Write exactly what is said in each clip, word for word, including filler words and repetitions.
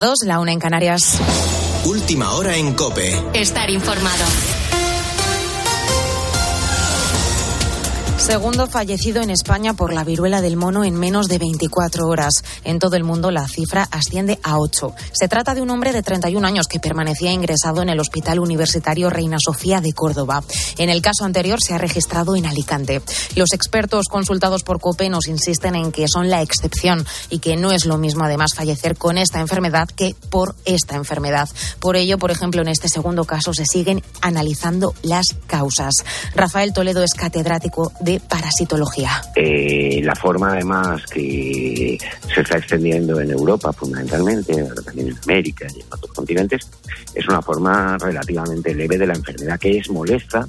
Dos, la una en Canarias. Última hora en COPE. Estar informado. Segundo fallecido en España por la viruela del mono en menos de veinticuatro horas. En todo el mundo la cifra asciende a ocho. Se trata de un hombre de treinta y un años que permanecía ingresado en el Hospital Universitario Reina Sofía de Córdoba. En el caso anterior se ha registrado en Alicante. Los expertos consultados por COPE nos insisten en que son la excepción y que no es lo mismo además fallecer con esta enfermedad que por esta enfermedad. Por ello, por ejemplo, en este segundo caso se siguen analizando las causas. Rafael Toledo es catedrático de parasitología. Eh, la forma además que se está extendiendo en Europa fundamentalmente, pero también en América y en otros continentes, es una forma relativamente leve de la enfermedad que es molesta,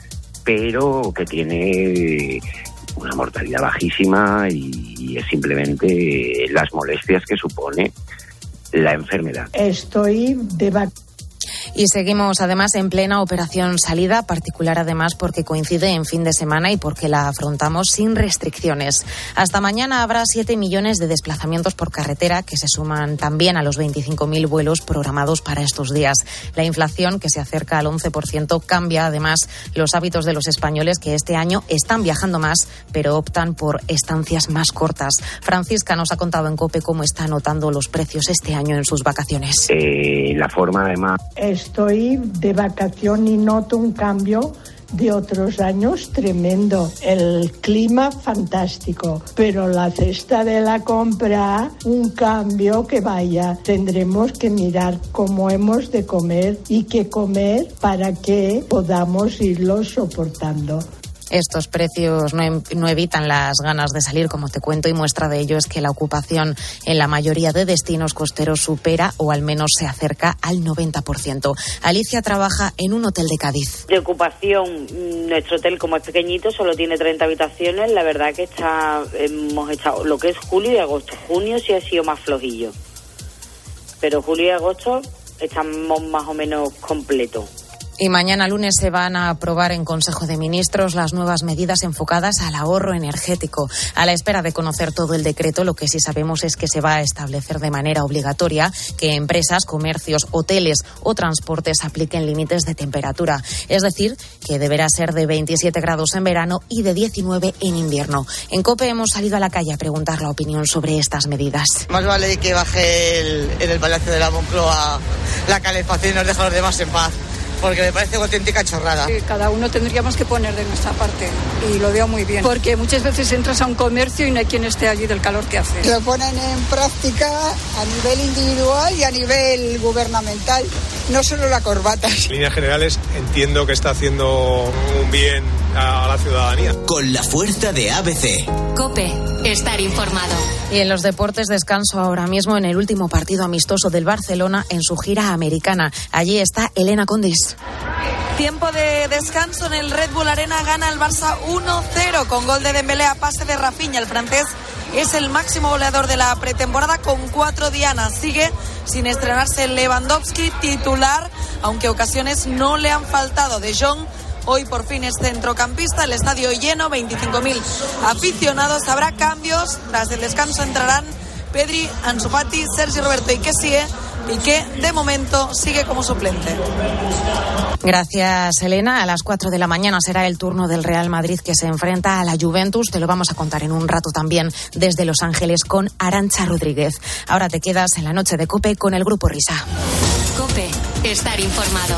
pero que tiene una mortalidad bajísima y, y es simplemente las molestias que supone la enfermedad. Estoy de vacaciones. Y seguimos además en plena operación salida, particular además porque coincide en fin de semana y porque la afrontamos sin restricciones. Hasta mañana habrá siete millones de desplazamientos por carretera que se suman también a los veinticinco mil vuelos programados para estos días. La inflación, que se acerca al once por ciento, cambia además los hábitos de los españoles que este año están viajando más, pero optan por estancias más cortas. Francisca nos ha contado en COPE cómo está notando los precios este año en sus vacaciones. Eh, la forma además... Estoy de vacación y noto un cambio de otros años tremendo. El clima fantástico, pero la cesta de la compra, un cambio que vaya. Tendremos que mirar cómo hemos de comer y qué comer para que podamos irlo soportando. Estos precios no, no evitan las ganas de salir, como te cuento, y muestra de ello es que la ocupación en la mayoría de destinos costeros supera o al menos se acerca al noventa por ciento. Alicia trabaja en un hotel de Cádiz. De ocupación, nuestro hotel, como es pequeñito, solo tiene treinta habitaciones. La verdad que está hemos estado lo que es julio y agosto. Junio sí ha sido más flojillo, pero julio y agosto estamos más o menos completos. Y mañana lunes se van a aprobar en Consejo de Ministros las nuevas medidas enfocadas al ahorro energético. A la espera de conocer todo el decreto, lo que sí sabemos es que se va a establecer de manera obligatoria que empresas, comercios, hoteles o transportes apliquen límites de temperatura. Es decir, que deberá ser de veintisiete grados en verano y de diecinueve en invierno. En COPE hemos salido a la calle a preguntar la opinión sobre estas medidas. Más vale que baje el, en el Palacio de la Moncloa la calefacción y nos deje a los demás en paz, porque me parece una auténtica chorrada. Cada uno tendríamos que poner de nuestra parte y lo veo muy bien, porque muchas veces entras a un comercio y no hay quien esté allí del calor que hace. Lo ponen en práctica a nivel individual y a nivel gubernamental, no solo la corbata. En líneas generales entiendo que está haciendo un bien a la ciudadanía. Con la fuerza de A B C. COPE, estar informado. Y en los deportes, descanso ahora mismo en el último partido amistoso del Barcelona en su gira americana. Allí está Elena Condis. Tiempo de descanso en el Red Bull Arena, gana el Barça uno cero con gol de Dembélé a pase de Rafinha. El francés es el máximo goleador de la pretemporada con cuatro dianas. Sigue sin estrenarse Lewandowski, titular, aunque ocasiones no le han faltado. De Jong hoy por fin es centrocampista, el estadio lleno, veinticinco mil aficionados. Habrá cambios, tras el descanso entrarán Pedri, Ansu Fati, Sergi Roberto y Kessie, y que de momento sigue como suplente. Gracias, Elena. A las cuatro de la mañana será el turno del Real Madrid, que se enfrenta a la Juventus. Te lo vamos a contar en un rato también desde Los Ángeles con Arantxa Rodríguez. Ahora te quedas en la noche de COPE con el Grupo Risa. COPE, estar informado.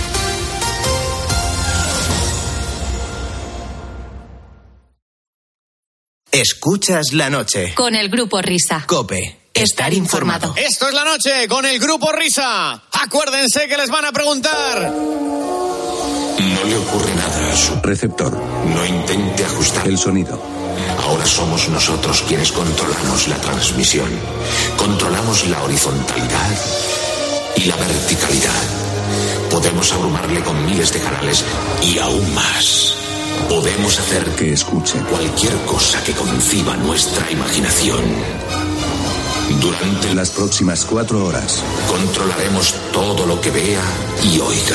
Escuchas la noche. Con el Grupo Risa. COPE. Estar informado. Esto es la noche con el Grupo Risa. Acuérdense que les van a preguntar. No le ocurre nada a su receptor. No intente ajustar el sonido. Ahora somos nosotros quienes controlamos la transmisión. Controlamos la horizontalidad y la verticalidad. Podemos abrumarle con miles de canales y aún más. Podemos hacer que escuche cualquier cosa que conciba nuestra imaginación. Durante las próximas cuatro horas controlaremos todo lo que vea y oiga.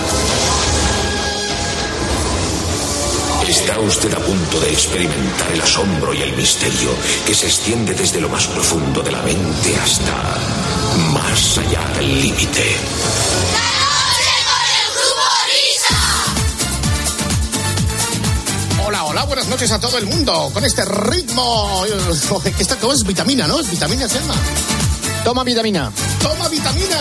Está usted a punto de experimentar el asombro y el misterio que se extiende desde lo más profundo de la mente hasta más allá del límite. Hola, hola, buenas noches a todo el mundo. Con este ritmo... Esta ¿cómo es? Vitamina, ¿no? ¿Es vitamina se llama? Toma vitamina. ¡Toma vitamina!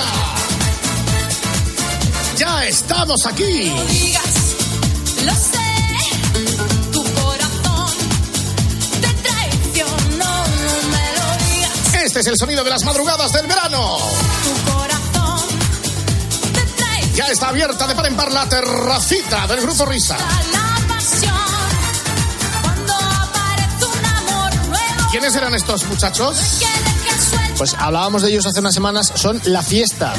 ¡Ya estamos aquí! No digas, lo sé, tu corazón te traicionó, no me lo digas. Este es el sonido de las madrugadas del verano. Tu corazón te traicionó. Ya está abierta de par en par la terracita del Grupo Risa. La pasión, cuando aparece un amor nuevo. ¿Quiénes eran estos muchachos? Pues hablábamos de ellos hace unas semanas, son La Fiesta.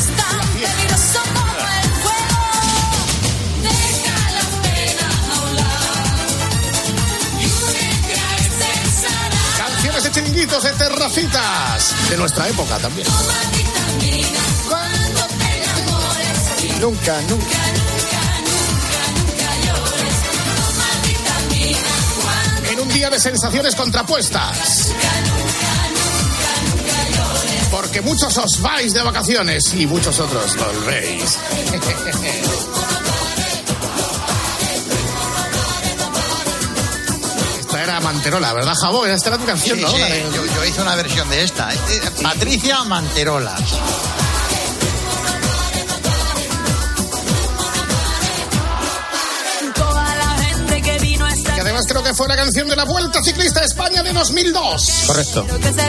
Canciones de chiringuitos, de terracitas, de nuestra época también. Nunca, nunca. En un día de sensaciones contrapuestas. Porque muchos os vais de vacaciones y muchos otros volvéis. Esta era Manterola, ¿verdad, Jabo? Esta era tu canción, sí, ¿no? Sí, de... yo, yo hice una versión de esta. ¿eh? Patricia Manterola. Y además creo que fue la canción de la Vuelta Ciclista a España de dos mil dos. Correcto.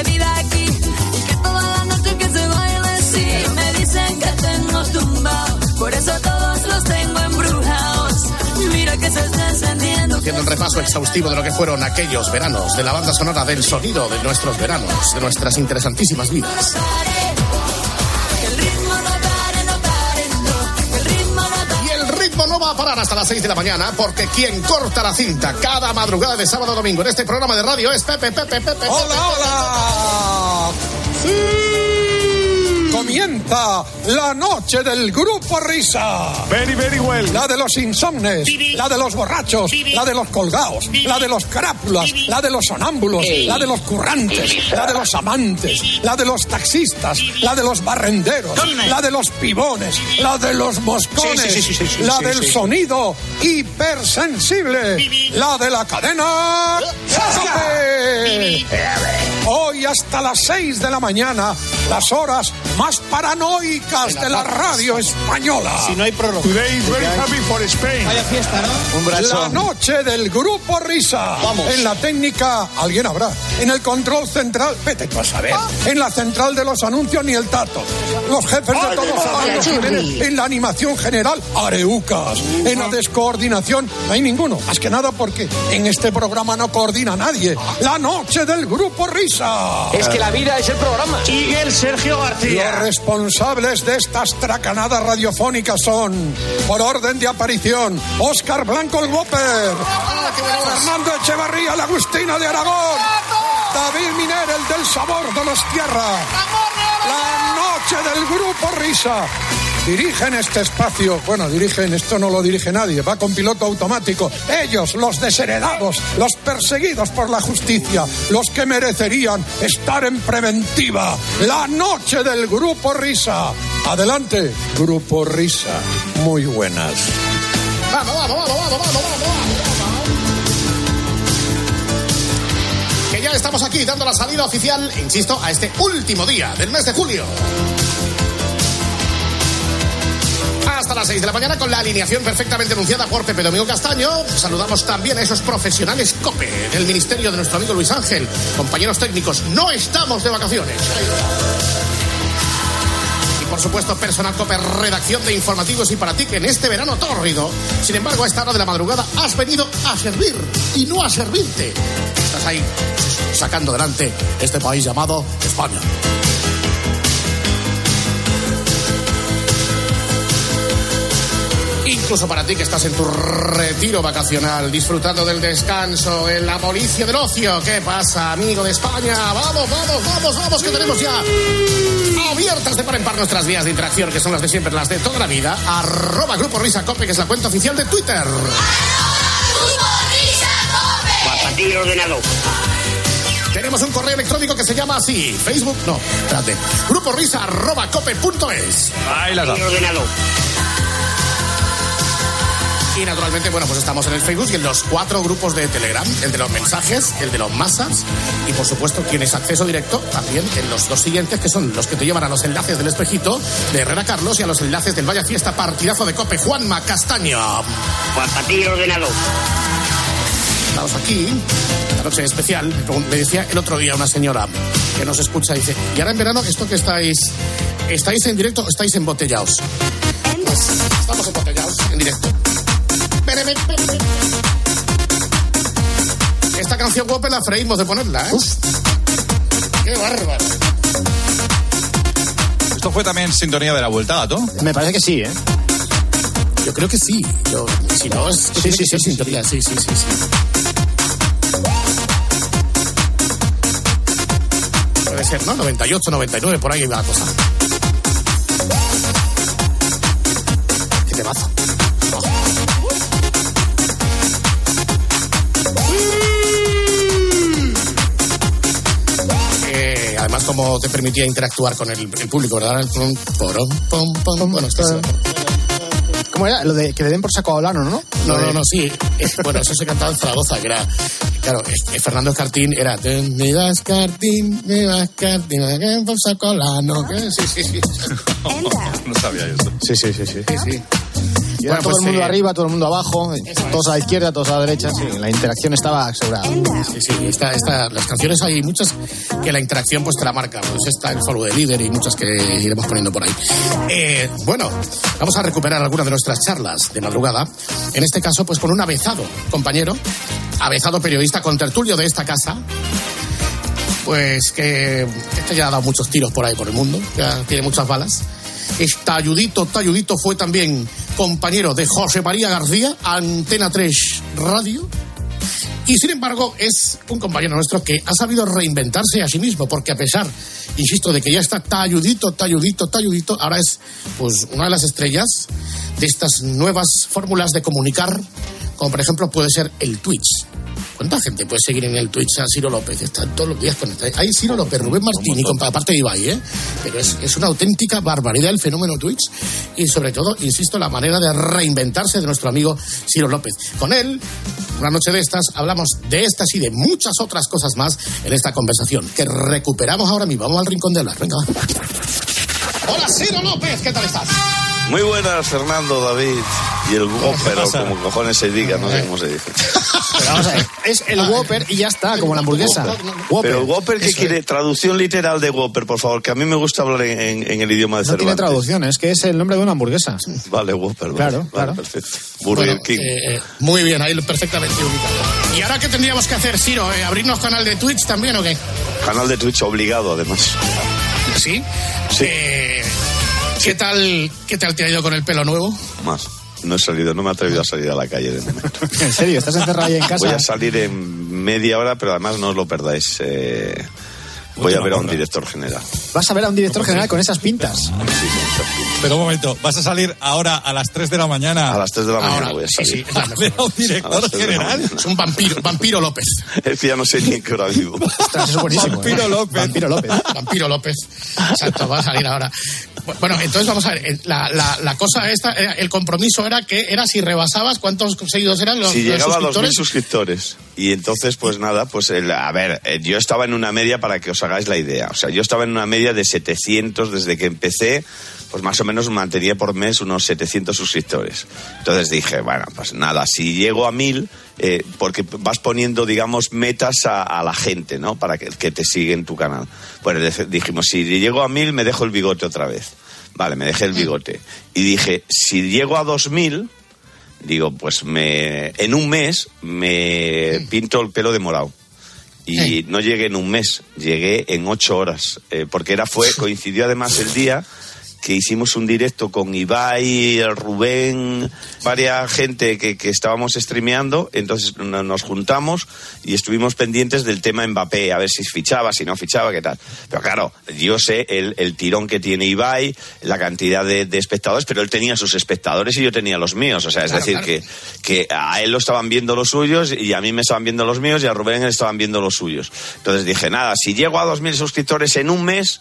Me dicen que tengo tumbao, por eso todos los tengo embrujados. Mira que se está encendiendo. Haciendo un repaso exhaustivo de lo que fueron aquellos veranos, de la banda sonora del sonido de nuestros veranos, de nuestras interesantísimas vidas. Y el ritmo no va a parar hasta las seis de la mañana, porque quien corta la cinta cada madrugada de sábado a domingo en este programa de radio es Pepe, Pepe, Pepe. ¡Hola, Pepe, hola! ¡Sí! Comienza la noche del Grupo Risa. Very, very well. La de los insomnes, la de los borrachos, la de los colgados, la de los crápulas, la de los sonámbulos, la de los currantes, la de los amantes, la de los taxistas, la de los barrenderos, la de los pibones, la de los moscones, Sí, sí, sí, sí, sí, la sí, del sí. sonido hipersensible, la de la cadena Cope. Hoy hasta las seis de la mañana, las horas más paranoicas de la radio española. Si no hay prórroga. Today is very happy for Spain. Vaya fiesta, ¿no? Un brazo. La noche del Grupo Risa. Vamos. En la técnica, alguien habrá. En el control central, vete tú a saber. En la central de los anuncios, ni el tato. Los jefes de todos Fernando Jiménez. En la animación general, areucas. En la descoordinación, no hay ninguno. Más que nada porque en este programa no coordina nadie. La noche del Grupo Risa. Es que la vida es el programa. Y el Sergio García. Los responsables de estas tracanadas radiofónicas son, por orden de aparición, Óscar Blanco el Whopper, Fernando Echevarría, la Agustina de Aragón, David Miner, el del sabor de los tierras. La noche del Grupo Risa. Dirigen este espacio, bueno, dirigen, esto no lo dirige nadie, va con piloto automático. Ellos, los desheredados, los perseguidos por la justicia, los que merecerían estar en preventiva. La noche del Grupo Risa. Adelante, Grupo Risa. Muy buenas. Vamos, vamos, vamos, vamos, vamos, vamos, vamos. Que ya estamos aquí dando la salida oficial, insisto, a este último día del mes de julio. Hasta las seis de la mañana con la alineación perfectamente anunciada por Pepe Domingo Castaño. Saludamos también a esos profesionales COPE del ministerio de nuestro amigo Luis Ángel. Compañeros técnicos, no estamos de vacaciones. Y por supuesto, personal COPE, redacción de informativos y para ti que en este verano tórrido, sin embargo, a esta hora de la madrugada has venido a servir y no a servirte. Estás ahí sacando adelante este país llamado España. Incluso para ti que estás en tu retiro vacacional, disfrutando del descanso, en la policia del ocio. ¿Qué pasa, amigo de España? Vamos, vamos, vamos, vamos, que tenemos ya abiertas de par en par nuestras vías de interacción, que son las de siempre, las de toda la vida. Arroba Grupo Risa Cope, que es la cuenta oficial de Twitter. Arroba Grupo Risa Cope. Para ti, ordenador. Tenemos tenemos un correo electrónico que se llama así, Facebook, no, espérate, gruporrisa arroba cope punto es. Ahí las dos. Y naturalmente, bueno, pues estamos en el Facebook y en los cuatro grupos de Telegram, el de los mensajes, el de los masas y por supuesto tienes acceso directo también en los dos siguientes, que son los que te llevan a los enlaces del Espejito de Herrera Carlos y a los enlaces del Vaya Fiesta Partidazo de Cope Juanma Castaño. Juan Patillo ordenado. Estamos aquí, esta noche especial. Me decía el otro día una señora que nos escucha, dice, y ahora en verano, esto que estáis, ¿estáis en directo o estáis embotellados? Pues estamos embotellados en directo. Esta canción Whopper la freímos de ponerla, ¿eh? Uf. ¡Qué bárbaro! ¿Esto fue también sintonía de la vuelta, Gato? Me parece que sí, ¿eh? Yo creo que sí. Yo, si no, es sí, sí, sí, sintonía. Sí, sí, sí, sí. Puede ser, ¿no? noventa y ocho, noventa y nueve, por ahí va la cosa. ¡Qué temazo! Además, como te permitía interactuar con el, el público, ¿verdad? Porón, pom, pom, bueno, esto es... ¿Cómo era? Lo de que le den por saco a Olano, ¿no? No, no, no, sí. Bueno, eso se cantaba en Zaragoza, que era... Claro, Fernando Escartín era... Me das Escartín, me das Escartín, me das por saco a Olano. Sí, sí, sí. No sabía yo eso. Sí, sí, sí, sí. Sí, sí. Y bueno, todo pues, el mundo eh, arriba, todo el mundo abajo, todos a la izquierda, todos a la derecha. Sí, la interacción estaba asegurada. Sí, sí, esta, esta, las canciones hay muchas que la interacción pues te la marca. Pues está el follow de líder y muchas que iremos poniendo por ahí. Eh, bueno, vamos a recuperar algunas de nuestras charlas de madrugada. En este caso, pues con un avezado compañero, avezado periodista, contertulio de esta casa. Pues que este ya ha dado muchos tiros por ahí por el mundo, ya tiene muchas balas. Talludito, Talludito fue también compañero de José María García, Antena tres Radio. Y sin embargo es un compañero nuestro que ha sabido reinventarse a sí mismo, porque a pesar, insisto, de que ya está Talludito, Talludito, Talludito, ahora es pues una de las estrellas de estas nuevas fórmulas de comunicar, como por ejemplo puede ser el Twitch. ¿Cuánta gente puede seguir en el Twitch a Ciro López? Están todos los días conectados. Hay Ciro López, Rubén Martín y con aparte de Ibai, ¿eh? Pero es, es una auténtica barbaridad el fenómeno Twitch y sobre todo, insisto, la manera de reinventarse de nuestro amigo Ciro López. Con él, una noche de estas, hablamos de estas y de muchas otras cosas más en esta conversación que recuperamos ahora mismo. Vamos al rincón de hablar. Venga. Hola, Ciro López, ¿qué tal estás? Muy buenas, Fernando, David y el Whopper, o como cojones se diga, no sé cómo se dice. Pero vamos a ver, es el Whopper y ya está, como la hamburguesa. Whopper. Pero el Whopper, ¿qué quiere? Es. Traducción literal de Whopper, por favor, que a mí me gusta hablar en, en, en el idioma de no Cervantes. No tiene traducción, es que es el nombre de una hamburguesa. Vale, Whopper. Vale, claro, vale, claro. Perfecto. Burger bueno, King. Eh, muy bien, ahí perfectamente ubicado. ¿Y ahora qué tendríamos que hacer, Ciro? ¿Eh? ¿Abrirnos canal de Twitch también o qué? Canal de Twitch obligado, además. ¿Sí? Sí. Eh, ¿Qué tal, qué tal te ha ido con el pelo nuevo? Más. No he salido, no me he atrevido a salir a la calle de momento. ¿En serio? ¿Estás encerrado ahí en casa? Voy a salir en media hora, pero además no os lo perdáis. Eh, voy a ver a un director general. ¿Vas a ver a un director general con esas pintas? Sí, sí. Pero un momento, ¿vas a salir ahora a las tres de la mañana? A las tres de la mañana ahora, voy a salir. Sí, sí, ¿A ver a un director general? Es un vampiro, vampiro López. Es que ya no sé ni en qué hora vivo. Ostras, eso es buenísimo. Vampiro ¿eh? López. Vampiro López. Vampiro López. Exacto, va a salir ahora. Bueno, entonces vamos a ver, la, la, la cosa esta, el compromiso era que era si rebasabas, ¿cuántos seguidores eran los, si los llegaba suscriptores? a dos mil suscriptores. Y entonces, pues nada, pues el, a ver, yo estaba en una media para que os hagáis la idea. O sea, yo estaba en una media de setecientos desde que empecé, pues más o menos mantenía por mes unos setecientos suscriptores. Entonces dije, bueno, pues nada, si llego a mil, eh, porque vas poniendo, digamos, metas a, a la gente, ¿no? Para que, que te sigue en tu canal. Pues dijimos, si llego a mil, me dejo el bigote otra vez. Vale, me dejé el bigote. Y dije, si llego a dos mil, digo, pues me en un mes me pinto el pelo de morado. Y no llegué en un mes, llegué en ocho horas. Eh, porque era fue coincidió además el día que hicimos un directo con Ibai, Rubén, varias gente que, que estábamos streameando, entonces nos juntamos y estuvimos pendientes del tema Mbappé, a ver si fichaba, si no fichaba, qué tal. Pero claro, yo sé el, el tirón que tiene Ibai, la cantidad de, de espectadores, pero él tenía sus espectadores y yo tenía los míos, o sea, es claro, decir, claro. que, que a él lo estaban viendo los suyos y a mí me estaban viendo los míos y a Rubén le estaban viendo los suyos. Entonces dije, nada, si llego a dos mil suscriptores en un mes,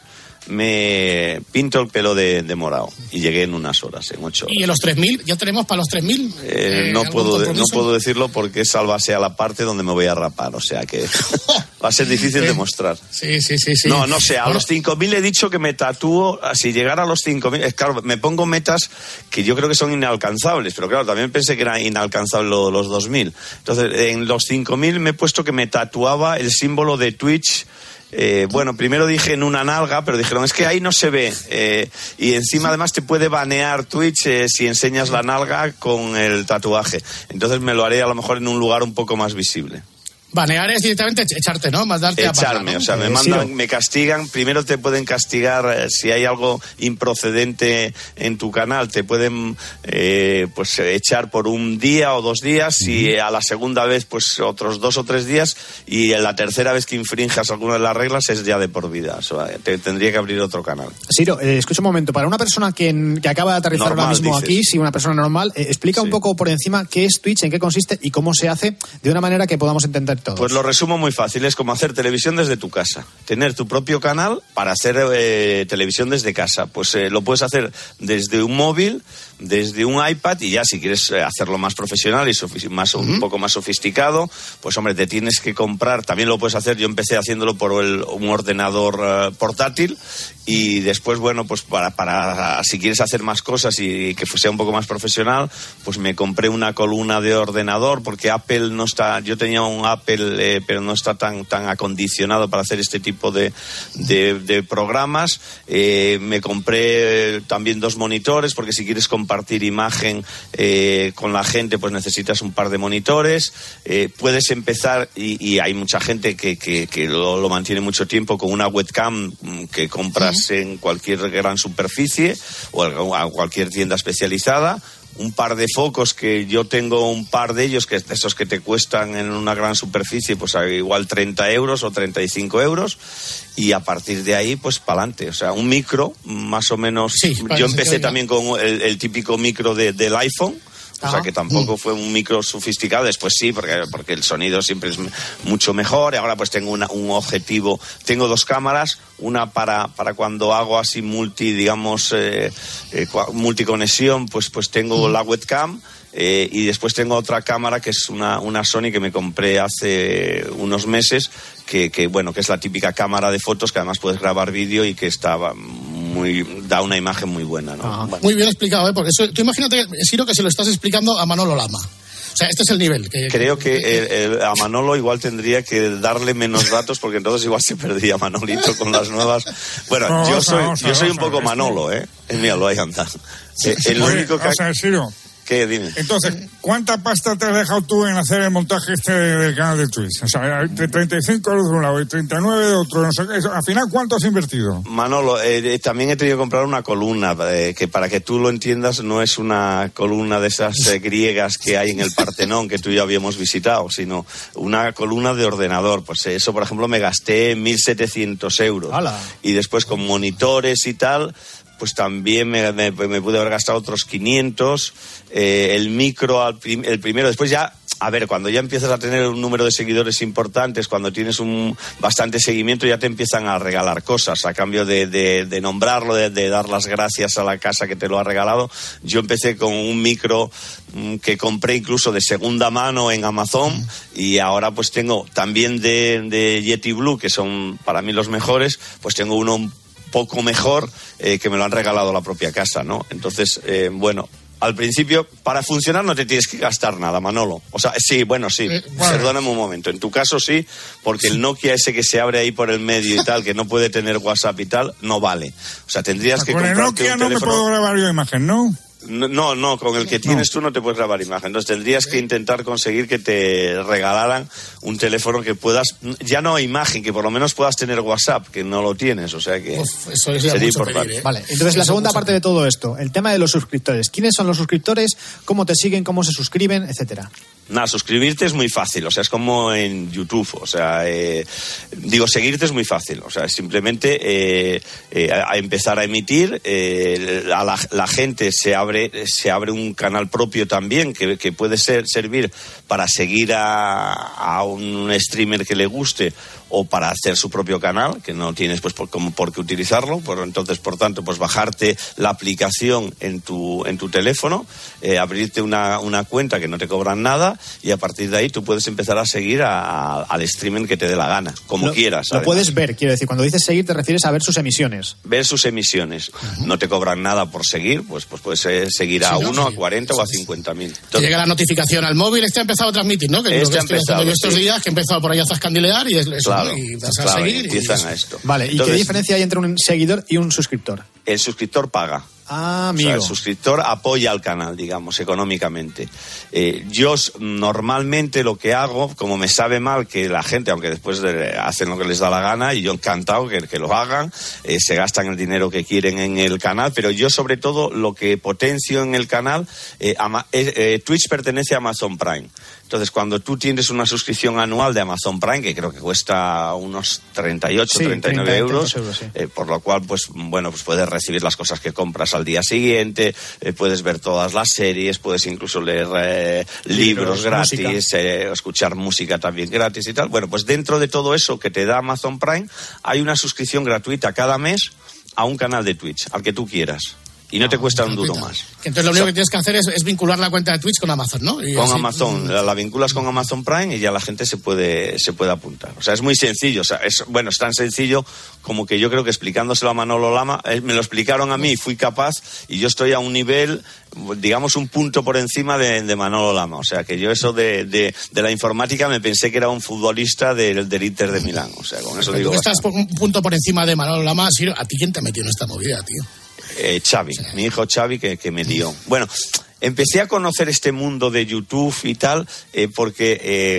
me pinto el pelo de, de morado. Y llegué en unas horas, en ocho horas. ¿Y en los tres mil? ¿Ya tenemos para los tres mil? Eh, eh, no, puedo, no puedo decirlo porque es sálvase a la parte donde me voy a rapar. O sea que va a ser difícil eh, demostrar. Sí, sí, sí, sí. No, no sé, a bueno. los cinco mil he dicho que me tatúo. Si llegara a los cinco mil, claro, me pongo metas que yo creo que son inalcanzables. Pero claro, también pensé que era inalcanzable los dos mil. Entonces, en los cinco mil me he puesto que me tatuaba el símbolo de Twitch. Eh, bueno, primero dije en una nalga, pero dijeron, es que ahí no se ve. Eh, y encima además te puede banear Twitch eh, si enseñas la nalga con el tatuaje. Entonces me lo haré a lo mejor en un lugar un poco más visible. Banear es directamente echarte, ¿no? Mandarte Echarme, a pasar, ¿no? O sea, me mandan, me castigan. Primero te pueden castigar eh, si hay algo improcedente en tu canal. Te pueden, eh, pues, echar por un día o dos días. Uh-huh. Y a la segunda vez, pues, otros dos o tres días. Y en la tercera vez que infrinjas alguna de las reglas es ya de por vida. O sea, te tendría que abrir otro canal. Ciro, eh, escucha un momento. Para una persona que, que acaba de aterrizar normal, ahora mismo dices. Aquí, si una persona normal, eh, explica sí. un poco por encima qué es Twitch, en qué consiste y cómo se hace de una manera que podamos entender todos. Pues lo resumo muy fácil, es como hacer televisión desde tu casa, tener tu propio canal para hacer eh, televisión desde casa. Pues eh, lo puedes hacer desde un móvil, desde un iPad, y ya si quieres hacerlo más profesional y sofi- más, uh-huh. un poco más sofisticado, pues hombre, te tienes que comprar, también lo puedes hacer, yo empecé haciéndolo por el, un ordenador uh, portátil, y después, bueno, pues para, para si quieres hacer más cosas y, y que sea un poco más profesional, pues me compré una columna de ordenador, porque Apple no está, yo tenía un Apple, eh, pero no está tan, tan acondicionado para hacer este tipo de, de, de programas. Eh, me compré también dos monitores, porque si quieres compartir imagen eh, con la gente, pues necesitas un par de monitores. Eh, puedes empezar, y, y hay mucha gente que, que, que lo, lo mantiene mucho tiempo, con una webcam que compras uh-huh. en cualquier gran superficie o a cualquier tienda especializada. Un par de focos, que yo tengo un par de ellos, que esos que te cuestan en una gran superficie, pues igual treinta euros o treinta y cinco euros, y a partir de ahí, pues para adelante. O sea, un micro, más o menos. Sí, yo empecé también con el, el típico micro de, del iPhone. O sea, que tampoco fue un micro sofisticado. Después sí, porque, porque el sonido siempre es mucho mejor. Y ahora pues tengo una, un objetivo. Tengo dos cámaras. Una para, para cuando hago así multi, digamos, eh, eh, multiconexión, pues, pues tengo la webcam. Eh, y después tengo otra cámara que es una, una Sony que me compré hace unos meses, que, que bueno, que es la típica cámara de fotos, que además puedes grabar vídeo y que estaba muy, da una imagen muy buena, ¿no? Bueno. Muy bien explicado, ¿eh? Porque eso, tú imagínate, Ciro, que se lo estás explicando a Manolo Lama. O sea, este es el nivel. Que, Creo que, que el, el, a Manolo igual tendría que darle menos datos, porque entonces igual se perdía Manolito con las nuevas. Bueno, no, yo soy, no, yo soy un poco Manolo, ¿eh? Míralo, ahí anda. Eh, el Oye, único que... O sea, Ciro, ¿qué? Dime. Entonces, ¿cuánta pasta te has dejado tú en hacer el montaje este del canal de Twitch? O sea, treinta y cinco euros de un lado y treinta y nueve de otro. No sé, al final, ¿cuánto has invertido? Manolo, eh, también he tenido que comprar una columna, eh, que para que tú lo entiendas, no es una columna de esas eh, griegas que hay en el Partenón, que tú y yo habíamos visitado, sino una columna de ordenador. Pues eso, por ejemplo, me gasté mil setecientos euros. ¡Hala! Y después con monitores y tal, pues también me, me, me pude haber gastado otros quinientos. Eh, el micro, al prim, el primero, después ya, a ver, cuando ya empiezas a tener un número de seguidores importantes, cuando tienes un bastante seguimiento, ya te empiezan a regalar cosas a cambio de, de, de nombrarlo, de, de dar las gracias a la casa que te lo ha regalado. Yo empecé con un micro mm, que compré incluso de segunda mano en Amazon, mm. y ahora pues tengo también de, de Yeti Blue, que son para mí los mejores, pues tengo uno un poco mejor, eh, que me lo han regalado la propia casa, ¿no? Entonces, eh, bueno, al principio, para funcionar no te tienes que gastar nada, Manolo. O sea, sí, bueno, sí, eh, bueno. Perdóname un momento. En tu caso sí, porque el Nokia ese que se abre ahí por el medio y tal, que no puede tener WhatsApp y tal, no vale. O sea, tendrías o sea, que comprarte un teléfono... Con el Nokia no me puedo grabar yo imagen, ¿no? No, no, con el que tienes tú no te puedes grabar imagen. Entonces tendrías que intentar conseguir que te regalaran un teléfono que puedas, ya no imagen, que por lo menos puedas tener WhatsApp, que no lo tienes, o sea que Uf, eso sería importante. Pedir, ¿eh? Vale, entonces la segunda parte de todo esto, el tema de los suscriptores. ¿Quiénes son los suscriptores? ¿Cómo te siguen? ¿Cómo se suscriben? Etcétera. Nada, suscribirte es muy fácil, o sea, es como en YouTube, o sea, eh, digo, seguirte es muy fácil, o sea, simplemente eh, eh, a empezar a emitir, eh, a la, la gente se abre se abre un canal propio también que, que puede ser, servir para seguir a, a un streamer que le guste o para hacer su propio canal, que no tienes pues por, como por qué utilizarlo, por, entonces por tanto pues bajarte la aplicación en tu en tu teléfono, eh, abrirte una, una cuenta que no te cobran nada y a partir de ahí tú puedes empezar a seguir a, a, al streamer que te dé la gana, como lo, quieras. Lo puedes ver, quiero decir, cuando dices seguir te refieres a ver sus emisiones. Ver sus emisiones, uh-huh. No te cobran nada por seguir, pues, pues puedes eh, seguir a sí, uno, no, sí, a cuarenta sí, o a cincuenta mil. Te llega la notificación al móvil, este ha empezado a transmitir, ¿no? Que este lo ha empezado, yo estos sí. días que he empezado por ahí a zascandilear y es eso, claro. ¿no? Y vas Claro, a seguir empiezan y a esto. Vale, ¿y Entonces, qué diferencia hay entre un seguidor y un suscriptor? El suscriptor paga. Ah, amigo. O sea, el suscriptor apoya al canal, digamos, económicamente. Eh, yo normalmente lo que hago, como me sabe mal que la gente, aunque después de, hacen lo que les da la gana, y yo encantado que, que lo hagan, eh, se gastan el dinero que quieren en el canal, pero yo sobre todo lo que potencio en el canal, eh, ama, eh, eh, Twitch pertenece a Amazon Prime. Entonces, cuando tú tienes una suscripción anual de Amazon Prime, que creo que cuesta unos treinta y ocho, sí, treinta y nueve treinta, euros, euros sí. eh, por lo cual, pues bueno, pues puedes recibir las cosas que compras al día siguiente, eh, puedes ver todas las series, puedes incluso leer eh, libros, libros gratis, eh, escuchar música también gratis y tal. Bueno, pues dentro de todo eso que te da Amazon Prime, hay una suscripción gratuita cada mes a un canal de Twitch, al que tú quieras. Y no, no te cuesta un duro más. Entonces lo único o sea, que tienes que hacer es, es vincular la cuenta de Twitch con Amazon, ¿no? Y con así... Amazon, la, la vinculas con Amazon Prime y ya la gente se puede se puede apuntar. O sea, es muy sencillo. O sea, es, bueno, es tan sencillo como que yo creo que explicándoselo a Manolo Lama, eh, me lo explicaron a mí, fui capaz y yo estoy a un nivel, digamos, un punto por encima de, de Manolo Lama. O sea, que yo eso de, de, de la informática me pensé que era un futbolista del, del Inter de Milán. O sea, con eso Pero digo tú estás por un punto por encima de Manolo Lama, Siro, ¿a ti quién te ha metido en esta movida, tío? Eh, Xavi, sí. Mi hijo Xavi que, que me dio. Bueno, empecé a conocer este mundo de YouTube y tal, eh, porque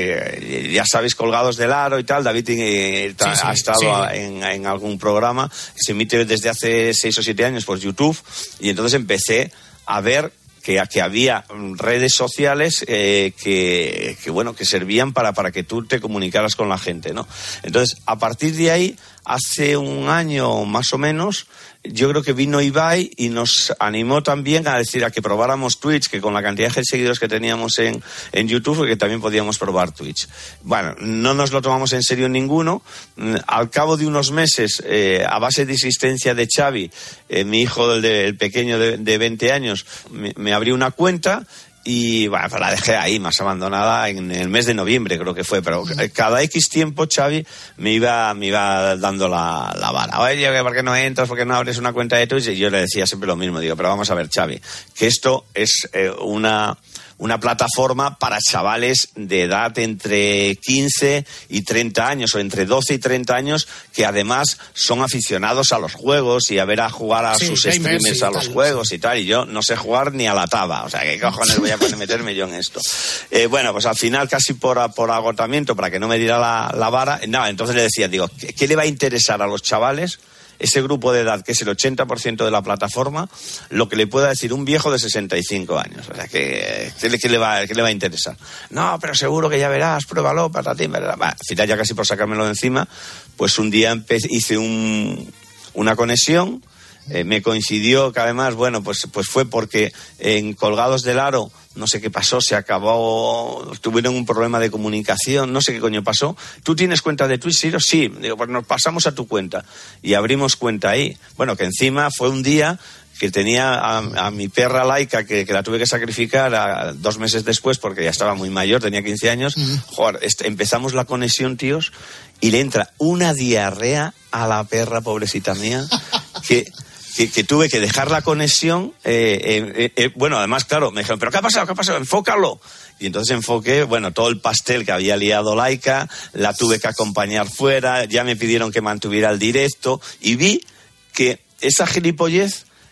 eh, ya sabéis, Colgados del Aro y tal, David eh, sí, sí, ha estado sí. en, en algún programa, se emite desde hace seis o siete años por YouTube, y entonces empecé a ver que, que había redes sociales eh, que, que, bueno, que servían para, para que tú te comunicaras con la gente, ¿no? Entonces, a partir de ahí, hace un año más o menos, yo creo que vino Ibai y nos animó también a decir a que probáramos Twitch, que con la cantidad de seguidores que teníamos en, en YouTube, que también podíamos probar Twitch. Bueno, no nos lo tomamos en serio ninguno. Al cabo de unos meses, eh, a base de insistencia de Xavi, eh, mi hijo, el, de, el pequeño de, de veinte años, me, me abrió una cuenta. Y bueno, pues la dejé ahí, más abandonada, en el mes de noviembre creo que fue, pero cada X tiempo Xavi me iba, me iba dando la, la vara. Oye, ¿por qué no entras? ¿Por qué no abres una cuenta de Twitch? Y yo le decía siempre lo mismo, digo, pero vamos a ver, Xavi, que esto es eh, una... una plataforma para chavales de edad entre quince y treinta años, o entre doce y treinta años, que además son aficionados a los juegos y a ver a jugar a sí, sus streamers a los juegos y tal, y yo no sé jugar ni a la taba, o sea, ¿qué cojones voy a poder meterme yo en esto? Eh, bueno, pues al final, casi por, por agotamiento, para que no me diera la, la vara, no, entonces le decía, digo, ¿qué, qué le va a interesar a los chavales? Ese grupo de edad, que es el ochenta por ciento de la plataforma, lo que le pueda decir un viejo de sesenta y cinco años. O sea, ¿qué, qué, le, qué, le, va, qué le va a interesar? No, pero seguro que ya verás, pruébalo, patatín, patatín. Al final, ya casi por sacármelo de encima, pues un día empe- hice un, una conexión, eh, me coincidió que además, bueno, pues, pues fue porque en Colgados del Aro, no sé qué pasó, se acabó, tuvieron un problema de comunicación, no sé qué coño pasó. ¿Tú tienes cuenta de Twitch, Ciro? Sí. Digo, pues nos pasamos a tu cuenta. Y abrimos cuenta ahí. Bueno, que encima fue un día que tenía a, a mi perra Laika, que, que la tuve que sacrificar a, dos meses después, porque ya estaba muy mayor, tenía quince años. Uh-huh. Joder, este, empezamos la conexión, tíos, y le entra una diarrea a la perra, pobrecita mía, que... Que, que tuve que dejar la conexión, eh, eh, eh, bueno, además, claro, me dijeron, ¿pero qué ha pasado? ¿Qué ha pasado? Enfócalo. Y entonces enfoqué, bueno, todo el pastel que había liado Laika, la tuve que acompañar fuera, ya me pidieron que mantuviera el directo, y vi que esa gilipollez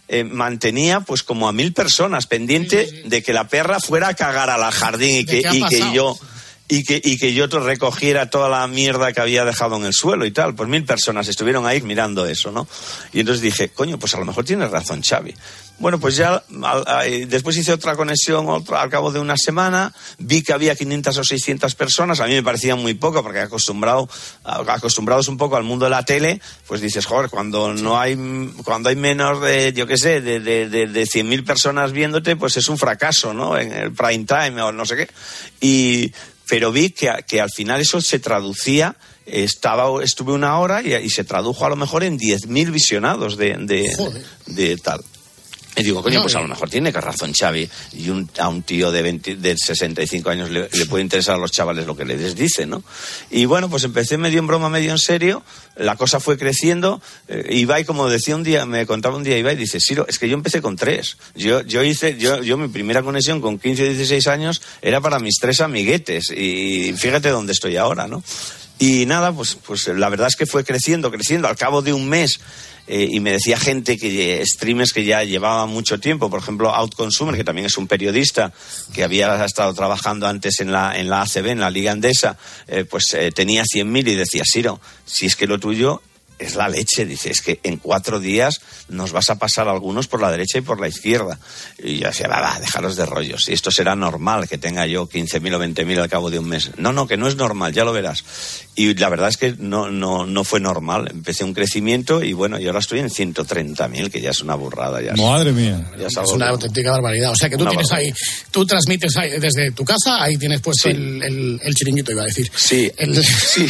eh, mantenía pues como a mil personas pendiente sí, sí, sí. de que la perra fuera a cagar al jardín y que, y que yo... Y que, y que yo te recogiera toda la mierda que había dejado en el suelo y tal. Pues mil personas estuvieron ahí mirando eso, ¿no? Y entonces dije, coño, pues a lo mejor tienes razón, Xavi. Bueno, pues ya al, a, después hice otra conexión otra, al cabo de una semana, vi que había quinientas o seiscientas personas, a mí me parecía muy poco, porque acostumbrado, acostumbrados un poco al mundo de la tele, pues dices, joder, cuando no hay, cuando hay menos de, yo qué sé, de, de, de, de cien mil personas viéndote, pues es un fracaso, ¿no? En el prime time o no sé qué. Y... Pero vi que, que al final eso se traducía, estaba, estuve una hora y, y se tradujo a lo mejor en diez mil visionados de, de, de tal. Y digo, coño, pues a lo mejor tiene que razón Xavi. Y un, a un tío de, veinte, de sesenta y cinco años le, le puede interesar a los chavales lo que les dice, ¿no? Y bueno, pues empecé medio en broma, medio en serio. La cosa fue creciendo. Eh, Ibai, como decía un día, me contaba un día Ibai, dice, Siro, es que yo empecé con tres. Yo, yo hice, yo, yo mi primera conexión con quince o dieciséis años era para mis tres amiguetes. Y fíjate dónde estoy ahora, ¿no? Y nada, pues, pues la verdad es que fue creciendo, creciendo. Al cabo de un mes, eh, y me decía gente, que streamers que ya llevaba mucho tiempo, por ejemplo, Outconsumer, que también es un periodista que había estado trabajando antes en la, en la A C B, en la Liga Endesa, eh, pues eh, tenía cien mil y decía, Siro, si es que lo tuyo es la leche, dice, es que en cuatro días nos vas a pasar algunos por la derecha y por la izquierda. Y yo decía, va, va, dejaros de rollos. Y esto será normal que tenga yo quince mil o veinte mil al cabo de un mes. No, no, que no es normal, ya lo verás. Y la verdad es que no, no, no fue normal. Empecé un crecimiento y bueno, y ahora estoy en ciento treinta mil, que ya es una burrada. Ya Madre es, mía. Ya es, es una auténtica barbaridad. O sea que tú tienes barbaridad. Ahí, tú transmites ahí desde tu casa, ahí tienes puesto sí. el, el, el chiringuito, iba a decir. Sí, el, sí.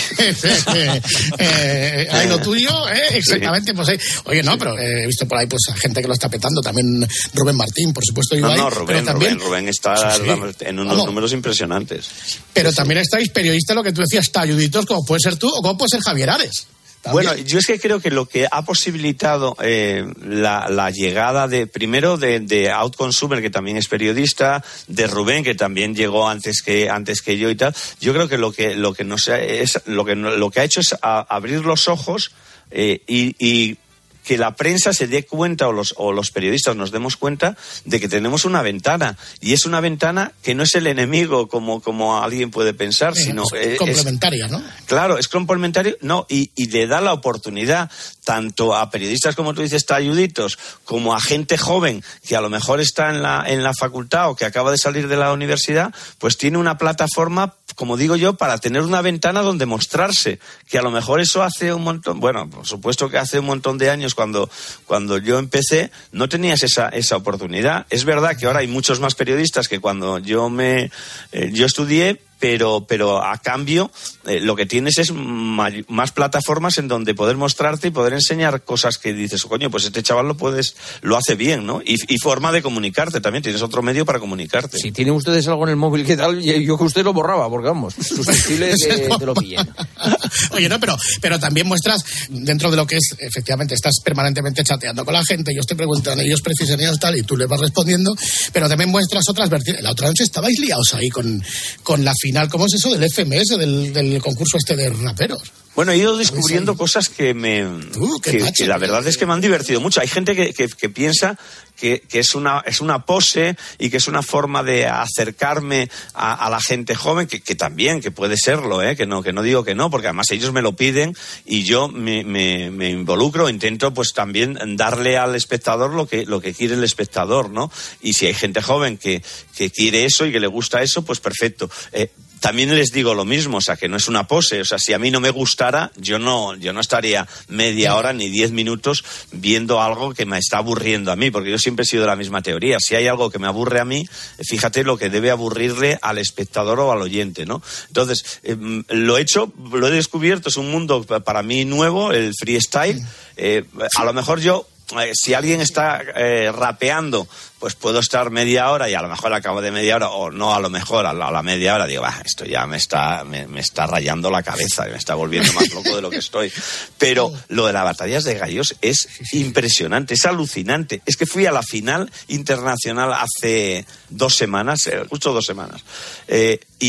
eh, ahí lo tuyo, ¿eh? Exactamente, sí. Pues ahí. Oye, no, pero eh, he visto por ahí pues a gente que lo está petando, también Rubén Martín, por supuesto, Ibai. No, no, Rubén, pero también, Rubén, Rubén está sí, sí. en unos Vamos. números impresionantes. Pero sí, también sí. estáis periodistas, lo que tú decías, talluditos, como puede ser tú o como puede ser Javier Ares. También. Bueno, yo es que creo que lo que ha posibilitado eh, la, la llegada de, primero de, de Outconsumer, que también es periodista, de Rubén, que también llegó antes que antes que yo y tal, yo creo que lo que lo que no se, es lo que lo que ha hecho es a, abrir los ojos eh, y, y que la prensa se dé cuenta o los, o los periodistas nos demos cuenta de que tenemos una ventana, y es una ventana que no es el enemigo como, como alguien puede pensar, sí, sino es complementaria, ¿no? Claro, es complementario, no, y, y le da la oportunidad tanto a periodistas, como tú dices, talluditos, como a gente joven que a lo mejor está en la, en la facultad o que acaba de salir de la universidad, pues tiene una plataforma, como digo yo, para tener una ventana donde mostrarse, que a lo mejor eso hace un montón, bueno, por supuesto que hace un montón de años cuando, cuando yo empecé no tenías esa, esa oportunidad. Es verdad que ahora hay muchos más periodistas que cuando yo me eh, yo estudié, pero pero a cambio eh, lo que tienes es may- más plataformas en donde poder mostrarte y poder enseñar cosas que dices, coño, pues este chaval lo puedes lo hace bien, ¿no? Y, y forma de comunicarte también, tienes otro medio para comunicarte. Si tienen ustedes algo en el móvil, ¿qué tal? Yo que usted lo borraba, porque vamos, susceptible que te lo pillen. Oye, no, pero, pero también muestras, dentro de lo que es, efectivamente, estás permanentemente chateando con la gente, ellos te preguntan, ellos precisan y tal, y tú les vas respondiendo, pero también muestras otras vertientes. La otra noche estabais liados ahí con, con la final, ¿cómo es eso? Del F M S, del, del concurso este de raperos. Bueno, he ido descubriendo cosas que me uh, que, macho, que la verdad es que me han divertido mucho. Hay gente que, que, que piensa que, que es una es una pose y que es una forma de acercarme a, a la gente joven, que, que también, que puede serlo, ¿eh? que no que no digo que no, porque además ellos me lo piden y yo me, me, me involucro, intento pues también darle al espectador lo que lo que quiere el espectador, ¿no? Y si hay gente joven que, que quiere eso y que le gusta eso, pues perfecto. Eh, También les digo lo mismo, o sea, que no es una pose, o sea, si a mí no me gustara, yo no, yo no estaría media hora ni diez minutos viendo algo que me está aburriendo a mí, porque yo siempre he sido de la misma teoría. Si hay algo que me aburre a mí, fíjate lo que debe aburrirle al espectador o al oyente, ¿no? Entonces, eh, lo he hecho, lo he descubierto, es un mundo para mí nuevo, el freestyle. Eh, a lo mejor yo, Eh, si alguien está eh, rapeando, pues puedo estar media hora y a lo mejor acabo de media hora, o no, a lo mejor a la, a la media hora digo, bah, esto ya me está, me, me está rayando la cabeza, me está volviendo más loco de lo que estoy. Pero lo de las batallas de gallos es impresionante, es alucinante. Es que fui a la final internacional hace dos semanas, eh, justo dos semanas, eh, y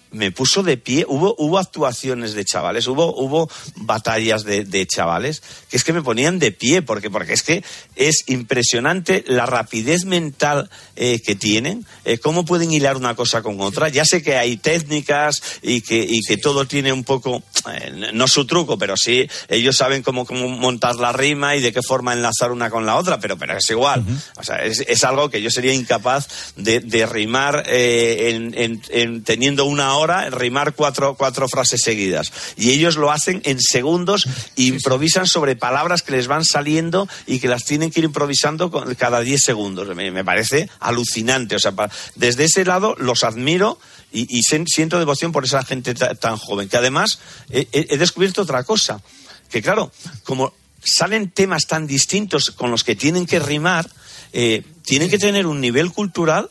me puso de pie. Hubo, hubo actuaciones de chavales, hubo, hubo batallas de, de chavales, que es que me ponían de pie, porque, porque es que es impresionante la rapidez mental eh, que tienen, eh, cómo pueden hilar una cosa con otra. Ya sé que hay técnicas y que, y que todo tiene un poco, eh, no su truco, pero sí, ellos saben cómo, cómo montar la rima y de qué forma enlazar una con la otra, pero, pero es igual. Uh-huh. O sea, es, es algo que yo sería incapaz de, de rimar eh, en, en, en teniendo una hora, rimar cuatro, cuatro frases seguidas. Y ellos lo hacen en segundos, improvisan sobre palabras que les van saliendo y que las tienen que ir improvisando con, cada diez segundos. Me, me parece alucinante. O sea, pa, desde ese lado los admiro y, y se, siento devoción por esa gente ta, tan joven. Que además he, he descubierto otra cosa. Que claro, como salen temas tan distintos con los que tienen que rimar, eh, tienen que tener un nivel cultural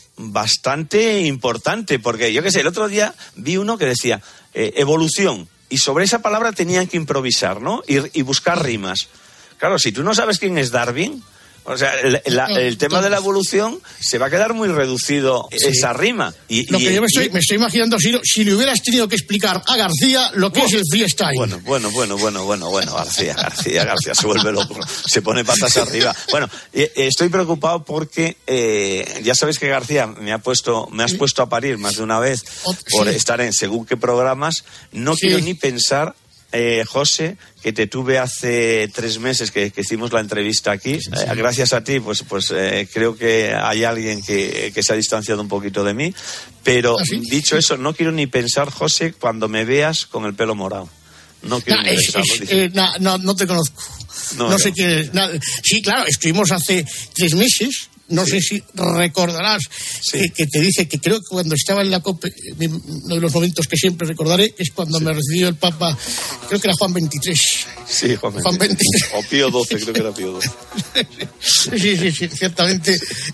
bastante importante, porque yo qué sé, el otro día vi uno que decía eh, evolución, y sobre esa palabra tenían que improvisar, ¿no? Y, y buscar rimas. Claro, si tú no sabes quién es Darwin, o sea, el, la, el tema de la evolución se va a quedar muy reducido, sí, esa rima. Y, lo y, que yo me y, estoy, me estoy imaginando, si, si le hubieras tenido que explicar a García lo que oh, es el freestyle. Bueno, bueno, bueno, bueno, bueno, bueno, García, García, García se vuelve loco, se pone patas arriba. Bueno, eh, estoy preocupado porque eh, ya sabes que García me ha puesto, me has sí. puesto a parir más de una vez oh, por sí. estar en según qué programas. No sí. quiero ni pensar, Eh, José, que te tuve hace tres meses que, que hicimos la entrevista aquí. Sí, sí. Eh, gracias a ti, pues, pues eh, creo que hay alguien que, que se ha distanciado un poquito de mí. Pero ¿ah, sí? dicho eso, no quiero ni pensar, José, cuando me veas con el pelo morado. No quiero no, ni es, pensarlo. Es, eh, no, no, no te conozco. No, no, no. sé quién es. No, sí, claro, estuvimos hace tres meses. No sí. sé si recordarás sí. que, que te dice que creo que cuando estaba en la COPE, uno de los momentos que siempre recordaré es cuando sí. me recibió el Papa, creo que era Juan veintitrés. Sí, Juan veintitrés. Juan veintitrés. O Pío doce, creo que era Pío doce. Sí, sí, sí, ciertamente.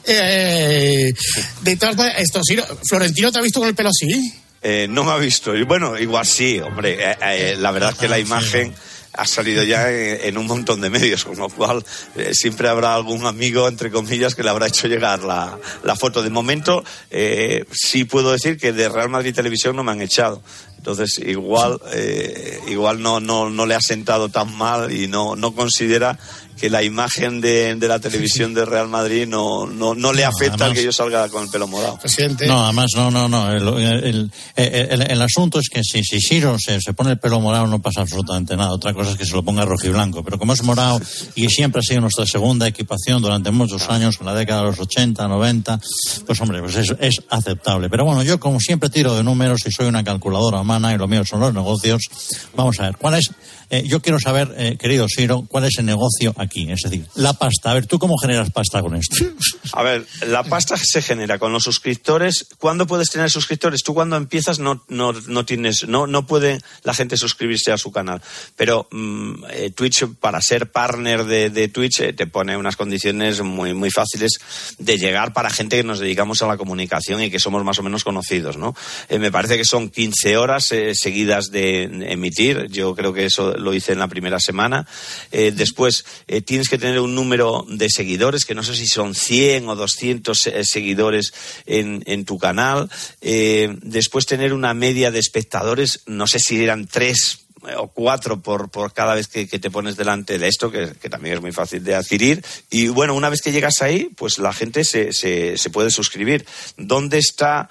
Eh, de todas maneras, esto, sí, Florentino te ha visto con el pelo así. Eh, no me ha visto. Bueno, igual sí, hombre. Eh, eh, la verdad es que la imagen ha salido ya en, en un montón de medios, con lo cual eh, siempre habrá algún amigo, entre comillas, que le habrá hecho llegar la, la foto. De momento, eh, sí puedo decir que de Real Madrid Televisión no me han echado. Entonces, igual eh, igual no, no, no le ha sentado tan mal y no, no considera que la imagen de, de la televisión de Real Madrid no, no, no le no, afecta además, al que yo salga con el pelo morado. Presidente. No, además, no, no, no. El, el, el, el, el asunto es que si, si Ciro se, se pone el pelo morado no pasa absolutamente nada. Otra cosa es que se lo ponga rojiblanco. Pero como es morado y siempre ha sido nuestra segunda equipación durante muchos años, en la década de los ochenta, noventa, pues hombre, pues es, es aceptable. Pero bueno, yo como siempre tiro de números y soy una calculadora humana y lo mío son los negocios. Vamos a ver, ¿cuál es? Eh, yo quiero saber, eh, querido Ciro, ¿cuál es el negocio aquí? Es decir, la pasta. A ver, ¿tú cómo generas pasta con esto? A ver, la pasta se genera con los suscriptores. ¿Cuándo puedes tener suscriptores? Tú cuando empiezas no no no tienes, no no puede la gente suscribirse a su canal. Pero mmm, eh, Twitch, para ser partner de, de Twitch, eh, te pone unas condiciones muy muy fáciles de llegar para gente que nos dedicamos a la comunicación y que somos más o menos conocidos, ¿no? Eh, me parece que son quince horas eh, seguidas de emitir. Yo creo que eso lo hice en la primera semana. Eh, después eh, tienes que tener un número de seguidores, que no sé si son cien o doscientos eh, seguidores en, en tu canal. Eh, después tener una media de espectadores, no sé si eran tres o cuatro por, por cada vez que, que te pones delante de esto, que, que también es muy fácil de adquirir. Y bueno, una vez que llegas ahí, pues la gente se, se, se puede suscribir. ¿Dónde está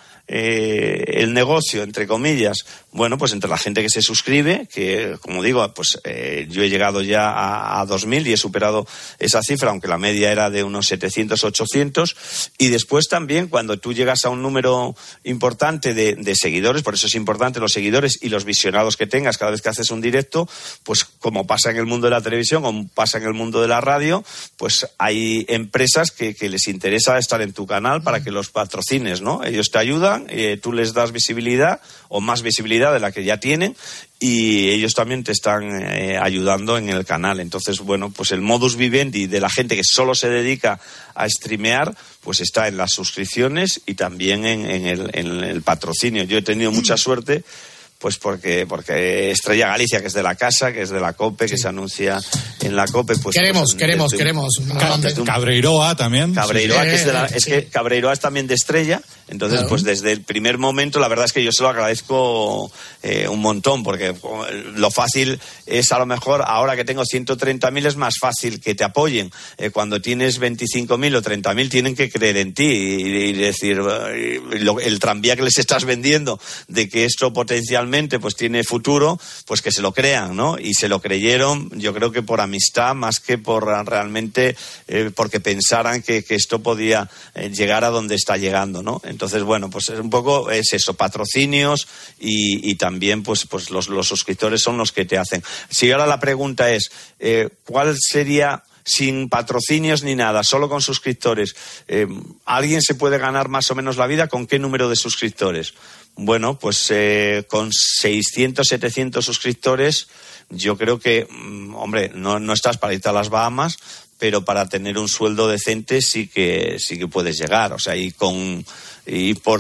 eh, el negocio, entre comillas? Bueno, pues entre la gente que se suscribe, que como digo, pues eh, yo he llegado ya a, a dos mil y he superado esa cifra, aunque la media era de unos setecientos, ochocientos. Y después también, cuando tú llegas a un número importante de, de seguidores, por eso es importante los seguidores y los visionados que tengas cada vez que haces un directo, pues como pasa en el mundo de la televisión, como pasa en el mundo de la radio, pues hay empresas que, que les interesa estar en tu canal para que los patrocines, ¿no? Ellos te ayudan, eh, tú les das visibilidad o más visibilidad de la que ya tienen y ellos también te están eh, ayudando en el canal. Entonces, bueno, pues el modus vivendi de la gente que solo se dedica a streamear, pues está en las suscripciones y también en, en, el, en el patrocinio. Yo he tenido mucha suerte, pues porque porque Estrella Galicia, que es de la casa, que es de la COPE, sí, que se anuncia en la COPE. Pues, queremos, pues, queremos, desde, queremos. Desde un... Cabreiroa también. Cabreiroa, sí, que es, de la, sí. es que Cabreiroa es también de Estrella, entonces claro. pues desde el primer momento la verdad es que yo se lo agradezco eh, un montón, porque lo fácil es a lo mejor, ahora que tengo ciento treinta mil es más fácil que te apoyen. Eh, cuando tienes veinticinco mil o treinta mil tienen que creer en ti y, y decir, y lo, el tranvía que les estás vendiendo de que esto potencialmente pues tiene futuro, pues que se lo crean, ¿no? Y se lo creyeron, yo creo que por amistad más que por realmente eh, porque pensaran que, que esto podía eh, llegar a donde está llegando, ¿no? Entonces, bueno, pues es un poco es eso, patrocinios y, y también pues pues los, los suscriptores son los que te hacen. Si ahora la pregunta es eh, ¿cuál sería, sin patrocinios ni nada, solo con suscriptores, eh, alguien se puede ganar más o menos la vida con qué número de suscriptores? Bueno, pues eh, con seiscientos, setecientos suscriptores, yo creo que, hombre, no, no estás para irte a las Bahamas, pero para tener un sueldo decente sí que sí que puedes llegar. O sea, y con y por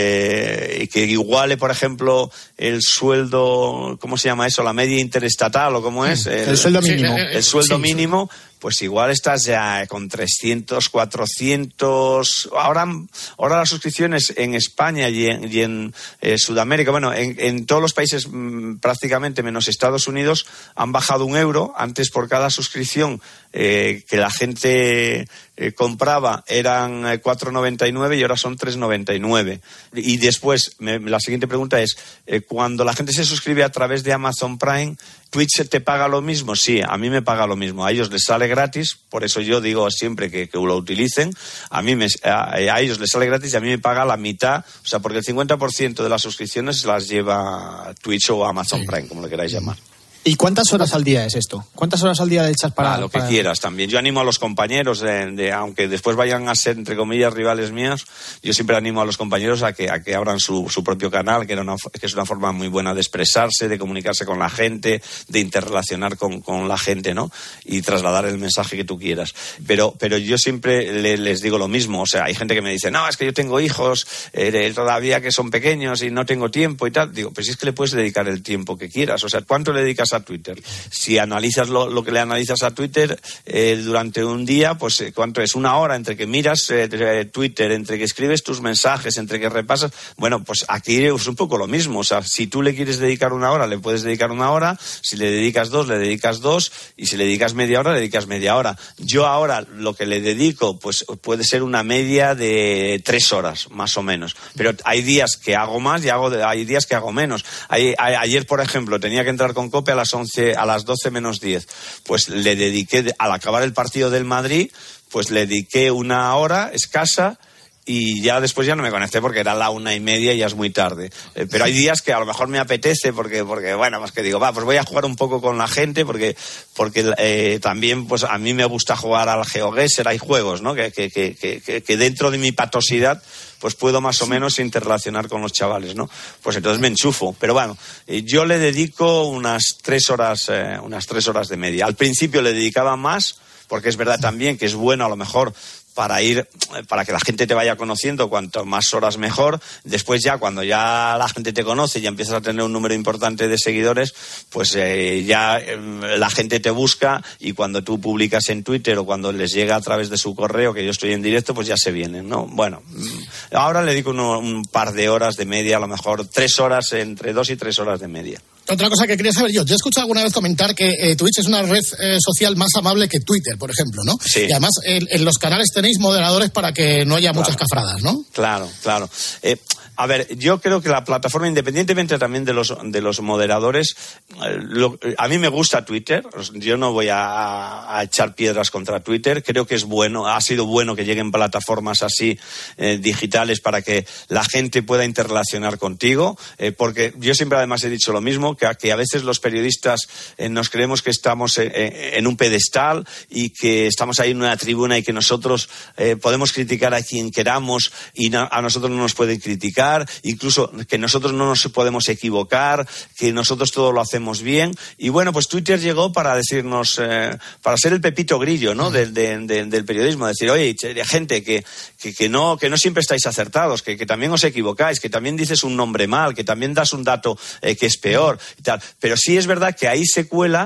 eh, y que iguale, por ejemplo, el sueldo, ¿cómo se llama eso? La media interestatal, ¿o cómo es? El, el sueldo mínimo. El sueldo sí, mínimo, pues igual estás ya con trescientos, cuatrocientos. Ahora, ahora las suscripciones en España y en, y en eh, Sudamérica, bueno, en, en todos los países mmm, prácticamente menos Estados Unidos, han bajado un euro. Antes, por cada suscripción eh, que la gente eh, compraba eran eh, cuatro noventa y nueve y ahora son tres noventa y nueve. Y después, me, la siguiente pregunta es, eh, cuando la gente se suscribe a través de Amazon Prime, ¿Twitch te paga lo mismo? Sí, a mí me paga lo mismo. A ellos les sale gratis, por eso yo digo siempre que, que lo utilicen. A mí me, a, a ellos les sale gratis y a mí me paga la mitad, o sea, porque el cincuenta por ciento de las suscripciones las lleva Twitch o Amazon sí. Prime, como le queráis llamar. ¿Y cuántas horas al día es esto? ¿Cuántas horas al día le echas para...? Ah, lo que para... quieras también. Yo animo a los compañeros, de, de, aunque después vayan a ser, entre comillas, rivales míos, yo siempre animo a los compañeros a que, a que abran su, su propio canal, que, era una, que es una forma muy buena de expresarse, de comunicarse con la gente, de interrelacionar con, con la gente, ¿no? Y trasladar el mensaje que tú quieras. Pero, pero yo siempre le, les digo lo mismo. O sea, hay gente que me dice, no, es que yo tengo hijos eh, todavía que son pequeños y no tengo tiempo y tal. Digo, pues es que le puedes dedicar el tiempo que quieras. O sea, ¿cuánto le dedicas a Twitter? Si analizas lo, lo que le analizas a Twitter eh, durante un día, pues ¿cuánto es? Una hora entre que miras eh, Twitter, entre que escribes tus mensajes, entre que repasas. Bueno, pues aquí es un poco lo mismo. O sea, si tú le quieres dedicar una hora, le puedes dedicar una hora. Si le dedicas dos, le dedicas dos. Y si le dedicas media hora, le dedicas media hora. Yo ahora lo que le dedico, pues puede ser una media de tres horas, más o menos. Pero hay días que hago más y hago, hay días que hago menos. Hay, a, ayer, por ejemplo, tenía que entrar con COPE a las once, a las doce menos diez. Pues le dediqué, al acabar el partido del Madrid, pues le dediqué una hora escasa y ya después ya no me conecté porque era la una y media y ya es muy tarde. Eh, pero hay días que a lo mejor me apetece porque, porque bueno, pues que digo, va, pues voy a jugar un poco con la gente porque, porque eh, también pues a mí me gusta jugar al GeoGuessr, hay juegos, ¿no? Que, que, que, que, que dentro de mi patosidad pues puedo más o menos interrelacionar con los chavales, ¿no? Pues entonces me enchufo. Pero bueno, yo le dedico unas tres horas, eh, unas tres horas de media. Al principio le dedicaba más, porque es verdad también que es bueno a lo mejor para ir, para que la gente te vaya conociendo, cuanto más horas mejor. Después ya, cuando ya la gente te conoce y ya empiezas a tener un número importante de seguidores, pues eh, ya eh, la gente te busca y cuando tú publicas en Twitter o cuando les llega a través de su correo que yo estoy en directo, pues ya se vienen, ¿no? Bueno, ahora le dedico uno, un par de horas de media, a lo mejor tres horas, entre dos y tres horas de media. Otra cosa que quería saber yo, yo he escuchado alguna vez comentar que eh, Twitch es una red eh, social más amable que Twitter, por ejemplo, ¿no? Sí. Y además en, en los canales tenéis moderadores para que no haya Claro. muchas cafradas, ¿no? Claro, claro. Eh, a ver, yo creo que la plataforma, independientemente también de los de los moderadores, eh, lo, a mí me gusta Twitter. Yo no voy a, a echar piedras contra Twitter. Creo que es bueno, ha sido bueno que lleguen plataformas así eh, digitales para que la gente pueda interrelacionar contigo. Eh, porque yo siempre además he dicho lo mismo, que a, que a veces los periodistas eh, nos creemos que estamos en, en un pedestal y que estamos ahí en una tribuna y que nosotros eh, podemos criticar a quien queramos y no, a nosotros no nos pueden criticar, incluso que nosotros no nos podemos equivocar, que nosotros todo lo hacemos bien. Y bueno, pues Twitter llegó para decirnos, eh, para ser el Pepito Grillo, ¿no? Del, de, de, del periodismo, decir, oye, gente, que, que, que, no, que no siempre estáis acertados, que, que también os equivocáis, que también dices un nombre mal, que también das un dato eh, que es peor y tal. Pero sí es verdad que ahí se cuela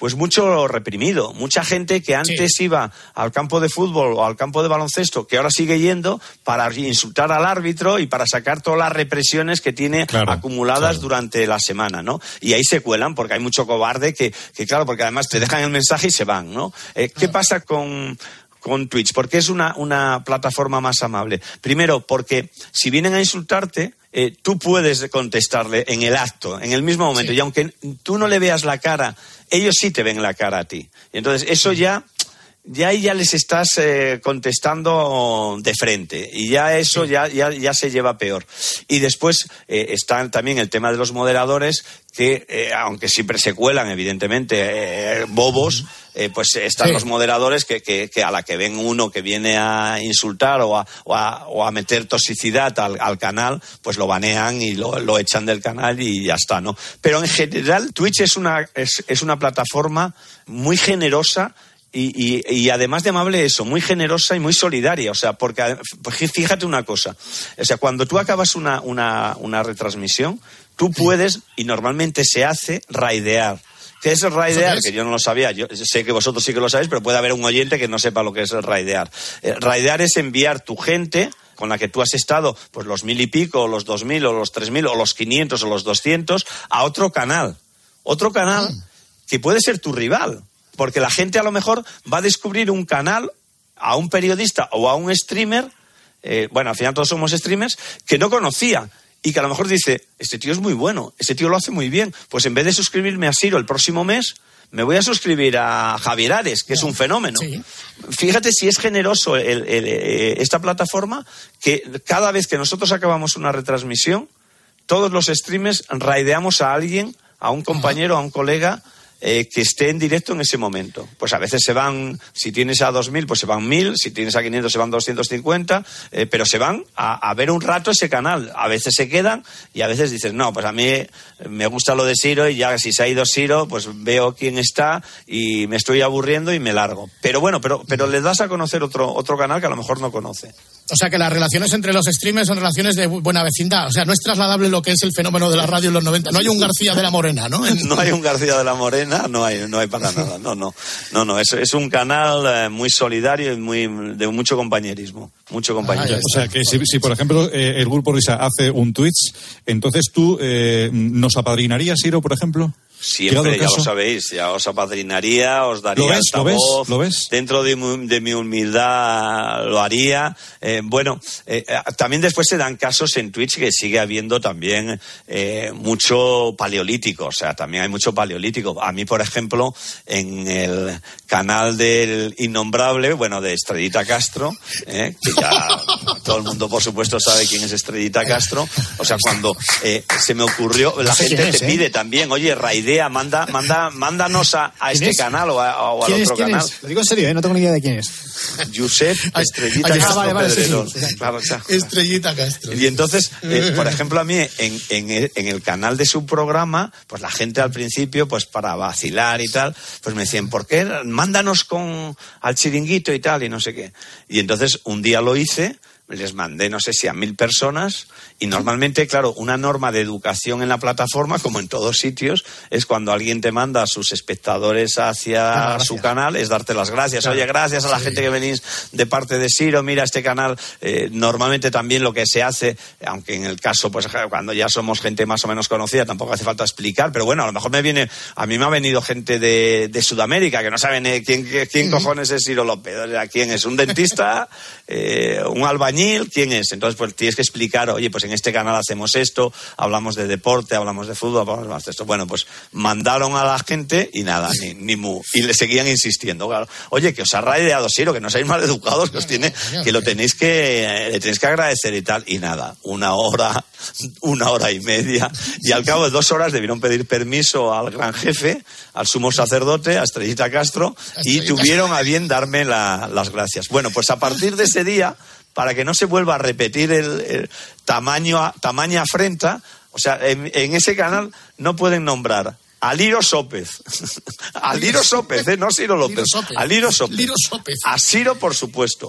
pues mucho reprimido. Mucha gente que antes sí. iba al campo de fútbol o al campo de baloncesto, que ahora sigue yendo para insultar al árbitro y para sacar todas las represiones que tiene claro, acumuladas claro. durante la semana, ¿no? Y ahí se cuelan porque hay mucho cobarde que, que claro, porque además te dejan el mensaje y se van, ¿no? Eh, ¿Qué pasa con... con Twitch? Porque es una, una plataforma más amable. Primero, porque si vienen a insultarte, eh, tú puedes contestarle en el acto, en el mismo momento. Sí. Y aunque tú no le veas la cara, ellos sí te ven la cara a ti. Y entonces eso ya... ya ahí ya les estás eh, contestando de frente y ya eso sí. ya, ya, ya se lleva peor. Y después eh, está también el tema de los moderadores que, eh, aunque siempre se cuelan, evidentemente, eh, bobos, eh, pues están sí. los moderadores que, que, que a la que ven uno que viene a insultar o a, o a, o a meter toxicidad al, al canal, pues lo banean y lo, lo echan del canal y ya está, ¿no? Pero en general Twitch es una, es, es una plataforma muy generosa. Y, y, y además de amable eso, muy generosa y muy solidaria, o sea, porque fíjate una cosa, o sea, cuando tú acabas una, una, una retransmisión, tú puedes, y normalmente se hace, raidear. ¿Qué es el raidear? Que yo no lo sabía, yo sé que vosotros sí que lo sabéis, pero puede haber un oyente que no sepa lo que es el raidear. Eh, raidear es enviar tu gente con la que tú has estado, pues los mil y pico, o los dos mil, o los tres mil, o los quinientos, o los doscientos, a otro canal. Otro canal que puede ser tu rival. Porque la gente a lo mejor va a descubrir un canal, a un periodista o a un streamer, eh, bueno, al final todos somos streamers, que no conocía y que a lo mejor dice, este tío es muy bueno, este tío lo hace muy bien, pues en vez de suscribirme a Siro el próximo mes, me voy a suscribir a Javier Ares, que es un fenómeno. Sí. Fíjate si es generoso el, el, el, esta plataforma, que cada vez que nosotros acabamos una retransmisión, todos los streamers raideamos a alguien, a un compañero, a un colega, Eh, que esté en directo en ese momento. Pues a veces se van, si tienes a dos mil, pues se van mil, si tienes a quinientos se van doscientos cincuenta, eh, pero se van a, a ver un rato ese canal. A veces se quedan y a veces dices, no, pues a mí me gusta lo de Siro y ya si se ha ido Siro, pues veo quién está y me estoy aburriendo y me largo. Pero bueno, pero, pero le das a conocer otro, otro canal que a lo mejor no conoce. O sea que las relaciones entre los streamers son relaciones de buena vecindad. O sea, no es trasladable lo que es el fenómeno de la radio en los noventa. No hay un García de la Morena, ¿no? En... No hay un García de la Morena, no hay, no hay para nada. No, no, no, no. Es, es un canal eh, muy solidario y muy de mucho compañerismo, mucho compañerismo. Ah, o sea que si, si por ejemplo eh, el Grupo Risa hace un Twitch, entonces tú eh, nos apadrinarías, Siro, por ejemplo. Siempre, ya lo sabéis, ya os apadrinaría, os daría ¿Lo ves, altavoz, ¿lo ves? ¿Lo ves? Dentro de, de mi humildad lo haría. Eh, bueno, eh, también después se dan casos en Twitch que sigue habiendo también eh, mucho paleolítico, o sea, también hay mucho paleolítico. A mí, por ejemplo, en el canal del Innombrable, bueno, de Estrellita Castro, eh, que ya todo el mundo, por supuesto, sabe quién es Estrellita Castro, o sea, cuando eh, se me ocurrió, la gente te pide también, oye, raidea, Manda, manda, mándanos a, a este canal o, a, o al ¿Quién otro es, ¿quién canal. Es? Lo digo en serio, ¿eh? No tengo ni idea de quién es. Josep Estrellita Castro. Ah, vale, vale, sí, sí. Claro, claro. Estrellita Castro. Y entonces, eh, por ejemplo, a mí, en, en, el, en el canal de su programa, pues la gente al principio, pues para vacilar y tal, pues me decían, ¿por qué? Mándanos con al Chiringuito y tal, y no sé qué. Y entonces, un día lo hice, les mandé, no sé si a mil personas, y normalmente, claro, una norma de educación en la plataforma, como en todos sitios, es cuando alguien te manda a sus espectadores hacia su canal, es darte las gracias. Claro. Oye, gracias a la sí. gente que venís de parte de Siro, mira este canal. Eh, normalmente también lo que se hace, aunque en el caso, pues cuando ya somos gente más o menos conocida, tampoco hace falta explicar, pero bueno, a lo mejor me viene, a mí me ha venido gente de, de Sudamérica, que no saben eh, quién, quién uh-huh. cojones es Siro López, o sea, quién es, un dentista, eh, un albañil, quién es. Entonces, pues tienes que explicar, oye, pues en este canal hacemos esto, hablamos de deporte, hablamos de fútbol, hablamos de esto. Bueno, pues mandaron a la gente y nada, ni, ni mu. Y le seguían insistiendo, claro. Oye, que os ha raideado Siro, que no seáis mal educados, que os tiene, que lo tenéis que, le tenéis que agradecer y tal. Y nada, una hora, una hora y media. Y al cabo de dos horas debieron pedir permiso al gran jefe, al sumo sacerdote, a Estrellita Castro, y tuvieron a bien darme la, las gracias. Bueno, pues a partir de ese día, para que no se vuelva a repetir el, el tamaño, tamaña afrenta, o sea, en, en ese canal no pueden nombrar a Liro Sópez, a Liro Sópez, ¿eh? No Siro López, a Liro Sópez, a Siro, por supuesto,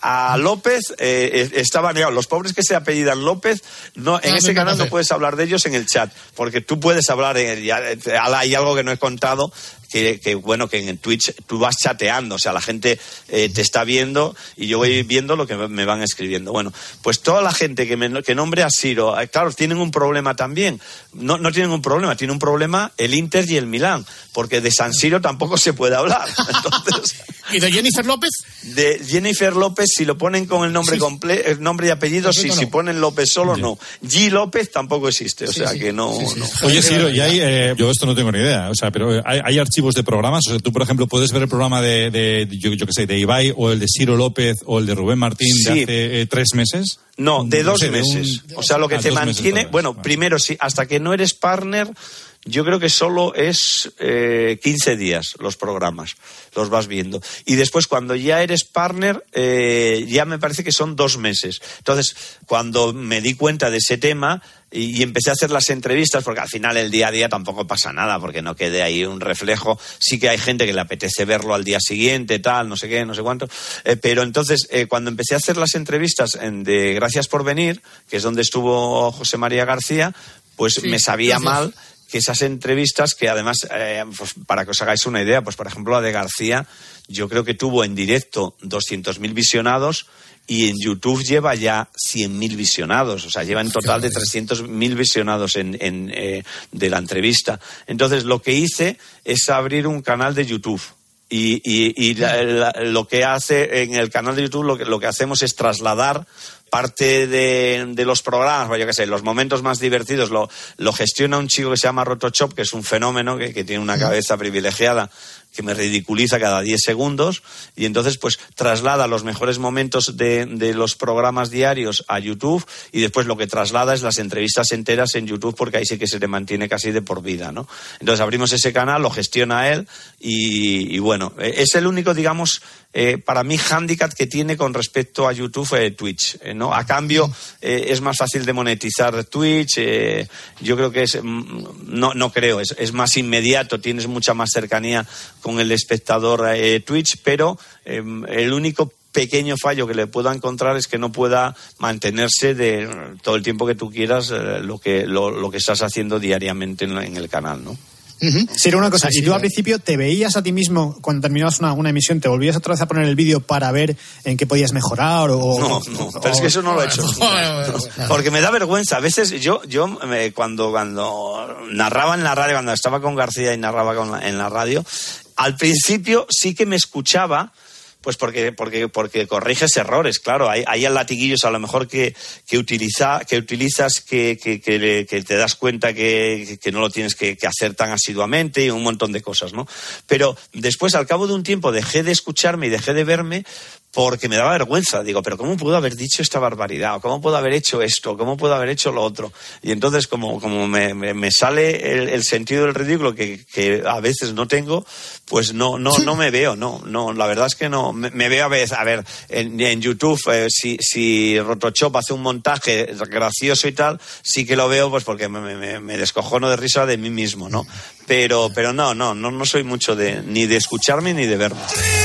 a López eh, está baneado. Los pobres que se apellidan López, no, en ah, ese canal no puedes hablar de ellos en el chat, porque tú puedes hablar, en, ya, hay algo que no he contado, que, que bueno, que en Twitch tú vas chateando, o sea, la gente eh, te está viendo y yo voy viendo lo que me van escribiendo. Bueno, pues toda la gente que, me, que nombre a Ciro, claro, tienen un problema también. No, no tienen un problema, tiene un problema el Inter y el Milán, porque de San Siro tampoco se puede hablar. Entonces, ¿y de Jennifer López? De Jennifer López, si lo ponen con el nombre sí. completo, el nombre y apellido, sí, no. Si ponen López solo, sí. no. G. López tampoco existe, o sí, sea sí. que no, sí, sí. no. Oye, Ciro, y hay, eh, yo esto no tengo ni idea, o sea, pero hay, hay archivos de programas, o sea, tú, por ejemplo, puedes ver el programa de, de, de yo, yo qué sé, de Ibai, o el de Ciro López, o el de Rubén Martín sí. de hace eh, tres meses. No, de dos no sé, meses. De un... O sea, lo que ah, te mantiene... Bueno, vale. primero, sí, hasta que no eres partner, yo creo que solo es eh, quince días los programas, los vas viendo. Y después, cuando ya eres partner, eh, ya me parece que son dos meses. Entonces, cuando me di cuenta de ese tema... y empecé a hacer las entrevistas, porque al final el día a día tampoco pasa nada, porque no quede ahí un reflejo. Sí que hay gente que le apetece verlo al día siguiente, tal, no sé qué, no sé cuánto. Eh, pero entonces, eh, cuando empecé a hacer las entrevistas en de Gracias por venir, que es donde estuvo José María García, pues sí, me sabía gracias. mal que esas entrevistas, que además, eh, pues para que os hagáis una idea, pues por ejemplo la de García, yo creo que tuvo en directo doscientos mil visionados, y en YouTube lleva ya cien mil visionados, o sea, lleva en total de trescientos mil visionados en, en, eh, de la entrevista. Entonces, lo que hice es abrir un canal de YouTube. Y, y, y la, la, lo que hace en el canal de YouTube, lo que, lo que hacemos es trasladar parte de, de los programas, pues yo qué sé, los momentos más divertidos, lo, lo gestiona un chico que se llama Rotochop, que es un fenómeno, que, que tiene una cabeza privilegiada, que me ridiculiza cada diez segundos, y entonces pues traslada los mejores momentos de, de los programas diarios a YouTube, y después lo que traslada es las entrevistas enteras en YouTube, porque ahí sí que se te mantiene casi de por vida, ¿no? Entonces abrimos ese canal, lo gestiona él, y, y bueno, es el único, digamos, eh, para mí, hándicap que tiene con respecto a YouTube eh, Twitch, eh, ¿no? A cambio, eh, es más fácil de monetizar Twitch, eh, yo creo que es, no, no creo, es, es más inmediato, tienes mucha más cercanía con el espectador eh, Twitch, pero eh, el único pequeño fallo que le pueda encontrar es que no pueda mantenerse de todo el tiempo que tú quieras eh, lo que lo, lo que estás haciendo diariamente en, la, en el canal, ¿no? Uh-huh. Sí, era una cosa, sí, y tú sí, al principio te veías a ti mismo cuando terminabas una, una emisión, te volvías otra vez a poner el vídeo para ver en qué podías mejorar o... No, no, pero o, es que eso no lo he hecho. No, porque me da vergüenza. A veces yo yo me, cuando, cuando narraba en la radio, cuando estaba con García y narraba con la, en la radio, al principio sí que me escuchaba, pues porque porque porque corriges errores, claro. Hay, hay latiguillos a lo mejor que que utiliza que utilizas que que, que, le, que te das cuenta que, que no lo tienes que, que hacer tan asiduamente y un montón de cosas, ¿no? Pero después, al cabo de un tiempo, dejé de escucharme y dejé de verme porque me daba vergüenza. Digo, pero ¿cómo puedo haber dicho esta barbaridad? ¿Cómo puedo haber hecho esto? ¿Cómo puedo haber hecho lo otro? Y entonces, como, como me, me, me sale el, el sentido del ridículo que, que a veces no tengo, pues no no no me veo, no, no, la verdad es que no. Me, me veo a veces, a ver, en, en YouTube, eh, si, si Rotochop hace un montaje gracioso y tal, sí que lo veo, pues porque me, me, me descojono de risa de mí mismo, ¿no? Pero, pero no, no, no, no soy mucho de ni de escucharme ni de verme.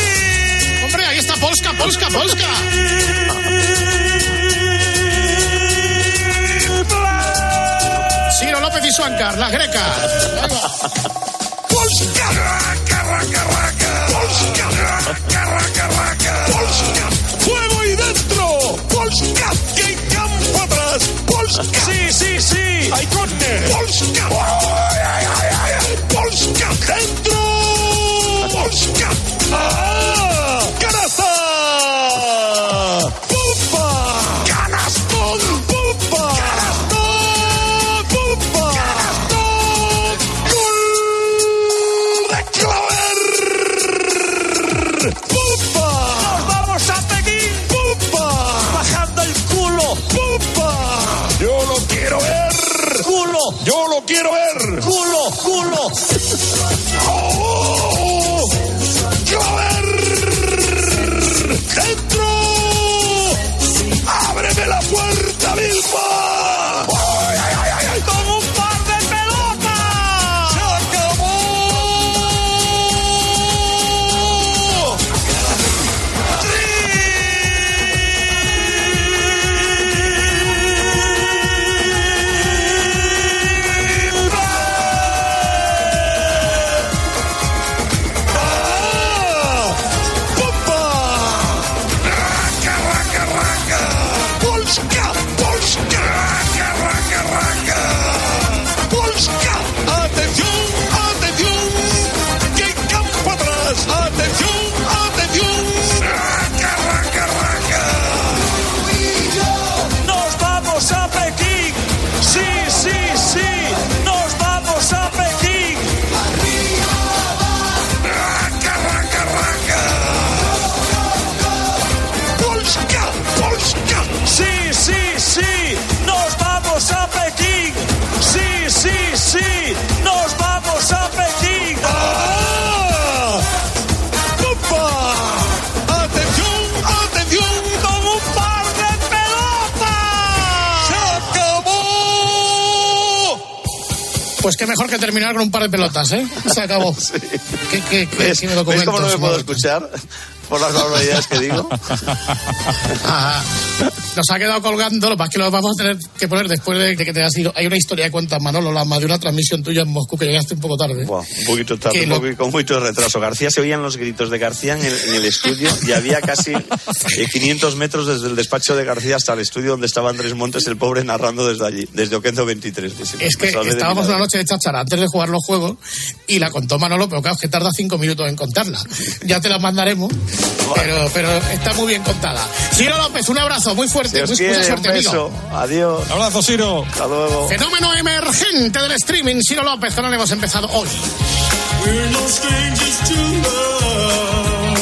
¡Hombre, ahí está Polska, Polska, Polska! Ciro López y Suancar, la greca. Polska, raca, raca, raca. Polska, raca, raca, raca. Polska, fuego y dentro. Polska, que campo atrás. Polska, sí, sí, sí. Hay córner. Polska, ay, ay, ay, ay. Polska, dentro. Polska, ah, canaza. Pupa, canastón. Pupa, canastón. Pupa, canastón. Gol de Claver. Pupa, nos vamos a Pekín. Pupa, bajando el culo. Pupa, yo lo quiero ver. Culo, yo lo quiero ver. Culo, culo. ¡Oh! ¡Claver! ¡Dentro! ¡Ábreme la puerta, Vilma! ¡Ay, ay, ay, ay! ¡Con un par de pelotas! ¡Se acabó! ¡Sí! Pues qué mejor que terminar con un par de pelotas, ¿eh? Se acabó. Sí. ¿Qué, qué, qué, ¿Ves, qué ¿Ves cómo no me puedo escuchar? Por las barbaridades que digo. Ajá. Nos ha quedado colgando, lo que pasa es que lo vamos a tener que poner después de que te has ido. Hay una historia de cuentas, Manolo, la más de una transmisión tuya en Moscú, que llegaste un poco tarde. Wow, un poquito tarde, un lo... poco, con mucho retraso. García, se oían los gritos de García en el, en el estudio y había casi eh, quinientos metros desde el despacho de García hasta el estudio donde estaba Andrés Montes, el pobre, narrando desde allí, desde Oquendo veintitrés. Es que estábamos una noche de cháchara antes de jugar los juegos y la contó Manolo, pero claro, es que tarda cinco minutos en contarla. Ya te la mandaremos. Pero, pero está muy bien contada. Ciro López, un abrazo muy fuerte. Muy, quiere, mucha suerte, un beso. amigo. Adiós. Un abrazo, Ciro. Hasta luego. Fenómeno emergente del streaming, Ciro López, con él hemos empezado hoy. We're no strangers to love.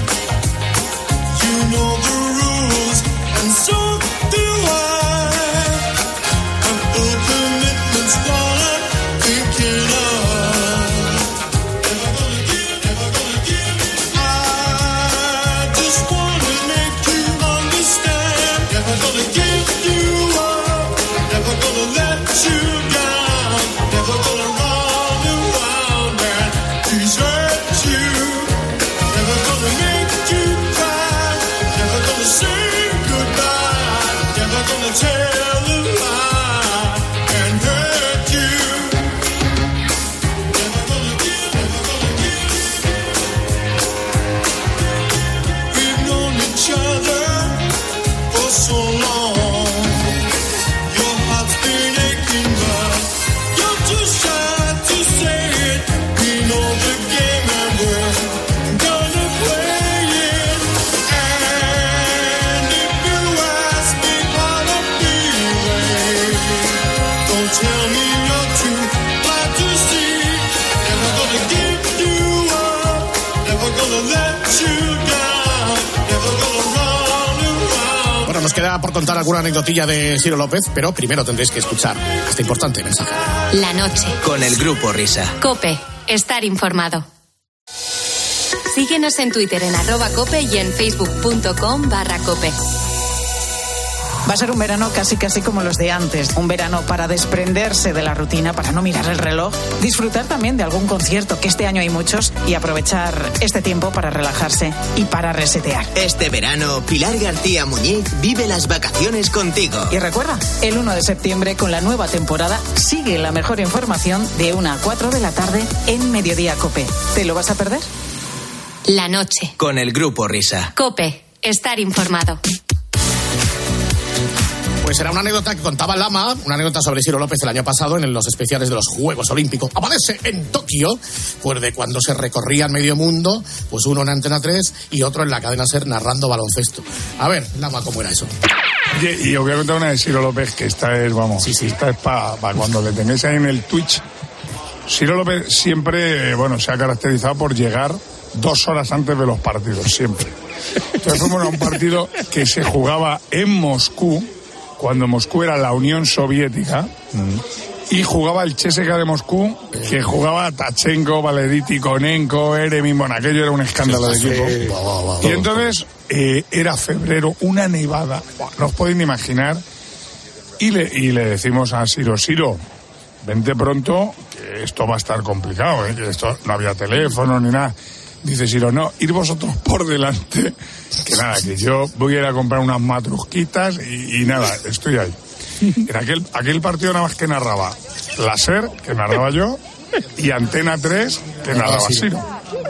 You know the rules, and so do I. And full commitment's all I'm thinking of. Never gonna give, never gonna give it. I just wanna make you understand. Never gonna give you up. Never gonna let you down. Never gonna run around and desert you. Never gonna make you cry. Never gonna say goodbye. Never gonna tell a lie and hurt you. Never gonna give, never gonna give. We've known each other for so long. Your heart's been aching, but you're too shy to say it. We know the game and we're gonna play it. And if you ask me how I'm feeling, don't tell me you're too glad to see. Never gonna give you up. Never gonna let you down. Never gonna run around. Bueno, nos queda por contar alguna anecdotilla de Ciro López, pero primero tendréis que escuchar este importante mensaje. La noche. Con el Grupo Risa. COPE. Estar informado. Síguenos en Twitter en arroba cope y en facebook.com barra cope. Va a ser un verano casi casi como los de antes. Un verano para desprenderse de la rutina, para no mirar el reloj. Disfrutar también de algún concierto, que este año hay muchos, y aprovechar este tiempo para relajarse y para resetear. Este verano, Pilar García Muñiz vive las vacaciones contigo. Y recuerda, el uno de septiembre, con la nueva temporada, sigue la mejor información de una a cuatro de la tarde en Mediodía Cope. ¿Te lo vas a perder? La noche. Con el Grupo Risa. COPE. Estar informado. Pues era una anécdota que contaba Lama, una anécdota sobre Ciro López el año pasado en los especiales de los Juegos Olímpicos. Aparece en Tokio, pues de cuando se recorrían medio mundo, pues uno en Antena tres y otro en la cadena SER narrando baloncesto. A ver, Lama, ¿cómo era eso? Oye, y os voy a contar una de Ciro López, que esta es, vamos, sí, sí. esta es para pa cuando le tengáis ahí en el Twitch. Ciro López siempre, bueno, se ha caracterizado por llegar dos horas antes de los partidos, siempre. Entonces fuimos a un partido que se jugaba en Moscú, cuando Moscú era la Unión Soviética, mm. y jugaba el C S K A de Moscú, que jugaba Tachenko, Valeriti, Konenko, Eremi, bueno, aquello era un escándalo sí, de equipo. Sí. Va, va, va, y entonces eh, era febrero, una nevada, no os podéis ni imaginar, y le, y le decimos a Ciro, Ciro, vente pronto, que esto va a estar complicado, ¿eh? Que esto no había teléfono ni nada. Dice Ciro, no, ir vosotros por delante, que nada, que yo voy a ir a comprar unas matrusquitas y, y nada, estoy ahí. En aquel, aquel partido nada más que narraba la SER, que narraba yo, y Antena tres, que narraba Ciro.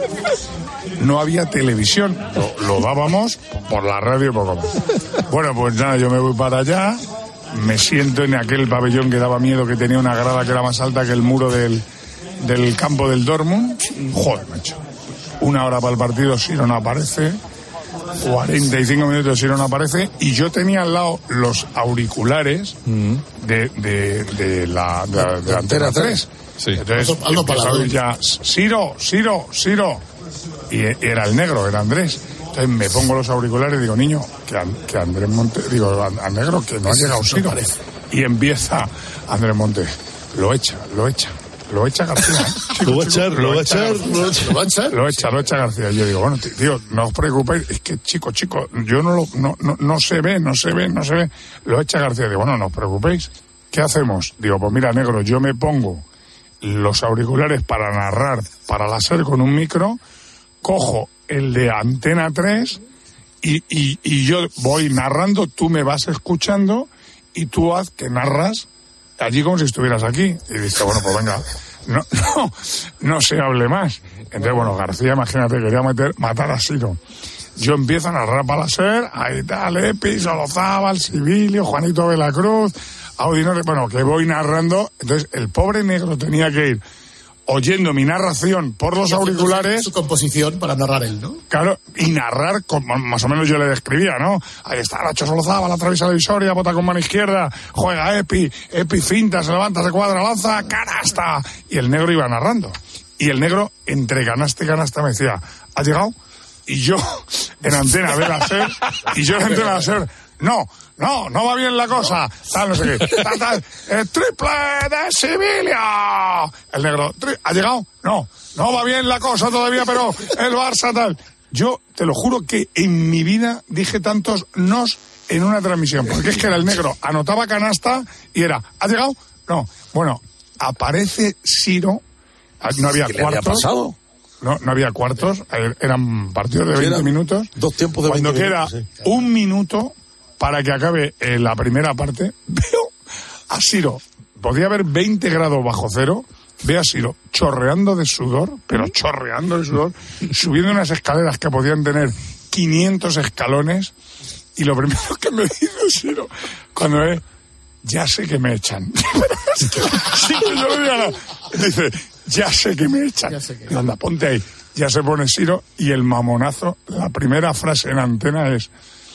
No había televisión, lo, lo dábamos por la radio poco más. Bueno, pues nada, yo me voy para allá, me siento en aquel pabellón que daba miedo, que tenía una grada que era más alta que el muro del, del campo del Dortmund. Joder, macho. Una hora para el partido, Ciro no aparece. cuarenta y cinco minutos, Ciro no aparece. Y yo tenía al lado los auriculares de, de, de la de, de, de Antena tres. Sí. Entonces, empezó a oír ya, Ciro, Ciro, Ciro. Y era el negro, era Andrés. Entonces me pongo los auriculares y digo, niño, que, que Andrés Montes, digo, al negro, que no ha llegado Ciro. Y empieza Andrés Montes, lo echa, lo echa. Lo echa García. Chico, lo va a echar, lo va a echar, lo va a echar. Lo echa, lo echa García. Yo digo, bueno, tío, no os preocupéis, es que chico, chico, yo no lo, no, no, no se ve, no se ve, no se ve. Lo echa García. Digo, bueno, no os preocupéis. ¿Qué hacemos? Digo, pues mira, negro, yo me pongo los auriculares para narrar para la SER con un micro, cojo el de Antena tres y, y, y yo voy narrando, tú me vas escuchando y tú haz que narras allí como si estuvieras aquí. Y dice, bueno, pues venga, no, no, no se hable más. Entonces, bueno, García, imagínate, quería meter, matar a Siro. Yo empiezo a narrar para la SER, ahí tal, Epi, Solozábal, Sibilio, Juanito de la Cruz, Audinore, bueno, que voy narrando. Entonces, el pobre negro tenía que ir oyendo mi narración por los auriculares. Su composición para narrar él, ¿no? Claro, y narrar, como más o menos yo le describía, ¿no? Ahí está Nacho Solozábal, atraviesa la divisoria, bota con mano izquierda, juega Epi, Epi finta, se levanta, se cuadra, lanza, canasta. Y el negro iba narrando. Y el negro, entre canasta y canasta, me decía, ¿ha llegado? Y yo, en Antena de la SER, y yo en Antena de la SER, no, no, no va bien la cosa, tal, no sé qué, tal, tal, el triple de Sevilla. El negro, ¿ha llegado? No, no va bien la cosa todavía, pero el Barça tal. Yo te lo juro que en mi vida dije tantos nos en una transmisión, porque es que era el negro, anotaba canasta y era, ¿ha llegado? No, bueno, aparece Siro, no había ¿Qué le había cuartos. pasado? No, no había cuartos, eran partidos de veinte minutos. Dos tiempos de Cuando veinte queda minutos, sí. un minuto para que acabe eh, la primera parte, veo a Siro, podía haber veinte grados bajo cero, veo a Siro chorreando de sudor, pero chorreando de sudor, subiendo unas escaleras que podían tener quinientos escalones, y lo primero que me dice Siro, cuando ve, ya sé que me echan. Sí que yo le digo, no. Dice, ya sé que me echan. Y anda, ponte ahí. Ya se pone Siro y el mamonazo, la primera frase en Antena es,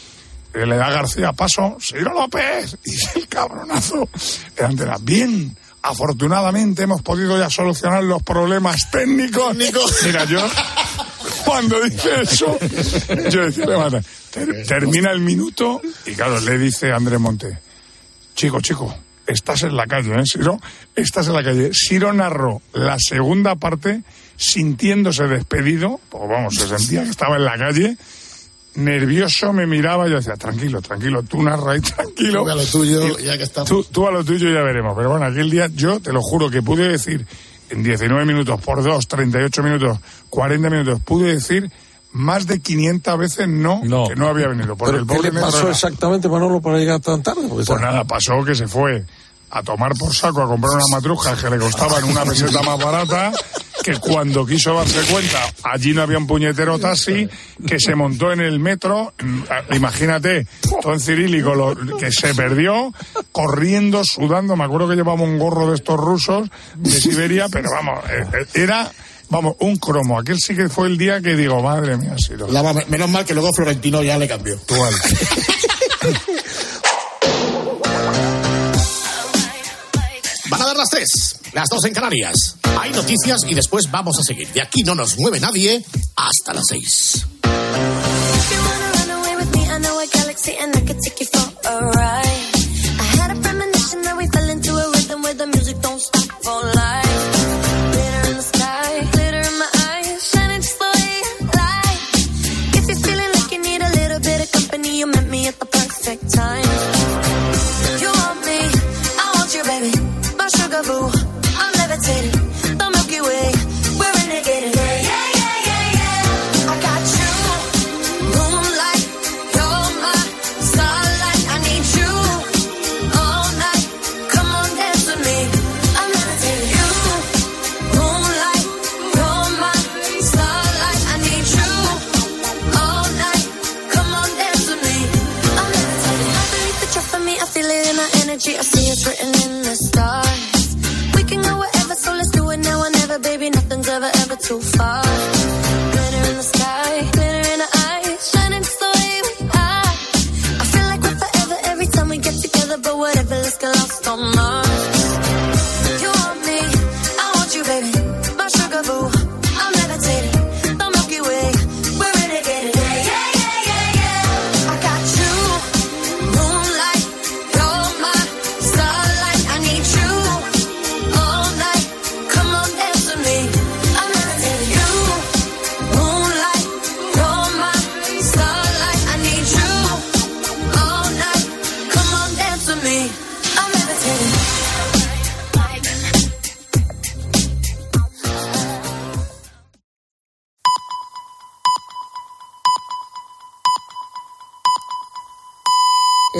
eh, le da García paso, Siro López, y el cabronazo en Antena. Bien, afortunadamente hemos podido ya solucionar los problemas técnicos. Mira, yo, cuando dice eso, yo decía, le mata. Ter, termina el minuto y claro, le dice Andrés Monte, chico, chico, estás en la calle, ¿eh, Siro? Estás en la calle. Siro narró la segunda parte sintiéndose despedido, porque vamos, se sentía que estaba en la calle, nervioso, me miraba y yo decía, tranquilo, tranquilo, tú narra ahí, tranquilo. Tú a lo tuyo, ya que estamos. Tú, tú a lo tuyo ya veremos. Pero bueno, aquel día yo te lo juro que pude decir en diecinueve minutos por dos, treinta y ocho minutos, cuarenta minutos, pude decir más de quinientas veces no, no. que no había venido. ¿Pero el qué le pasó era... exactamente, Manolo, para llegar tan tarde? Pues está... nada, pasó que se fue a tomar por saco a comprar una matruja que le costaban una peseta más barata, que cuando quiso darse cuenta, allí no había un puñetero taxi, que se montó en el metro, imagínate, todo en cirílico, lo, que se perdió, corriendo, sudando, me acuerdo que llevaba un gorro de estos rusos de Siberia, pero vamos, era... Vamos, un cromo. Aquel sí que fue el día que digo, madre mía, sí. Lo... La, menos mal que luego Florentino ya le cambió. Igual. Van a dar las tres, las dos en Canarias. Hay noticias y después vamos a seguir. De aquí no nos mueve nadie hasta las seis. You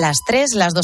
las tres, las dos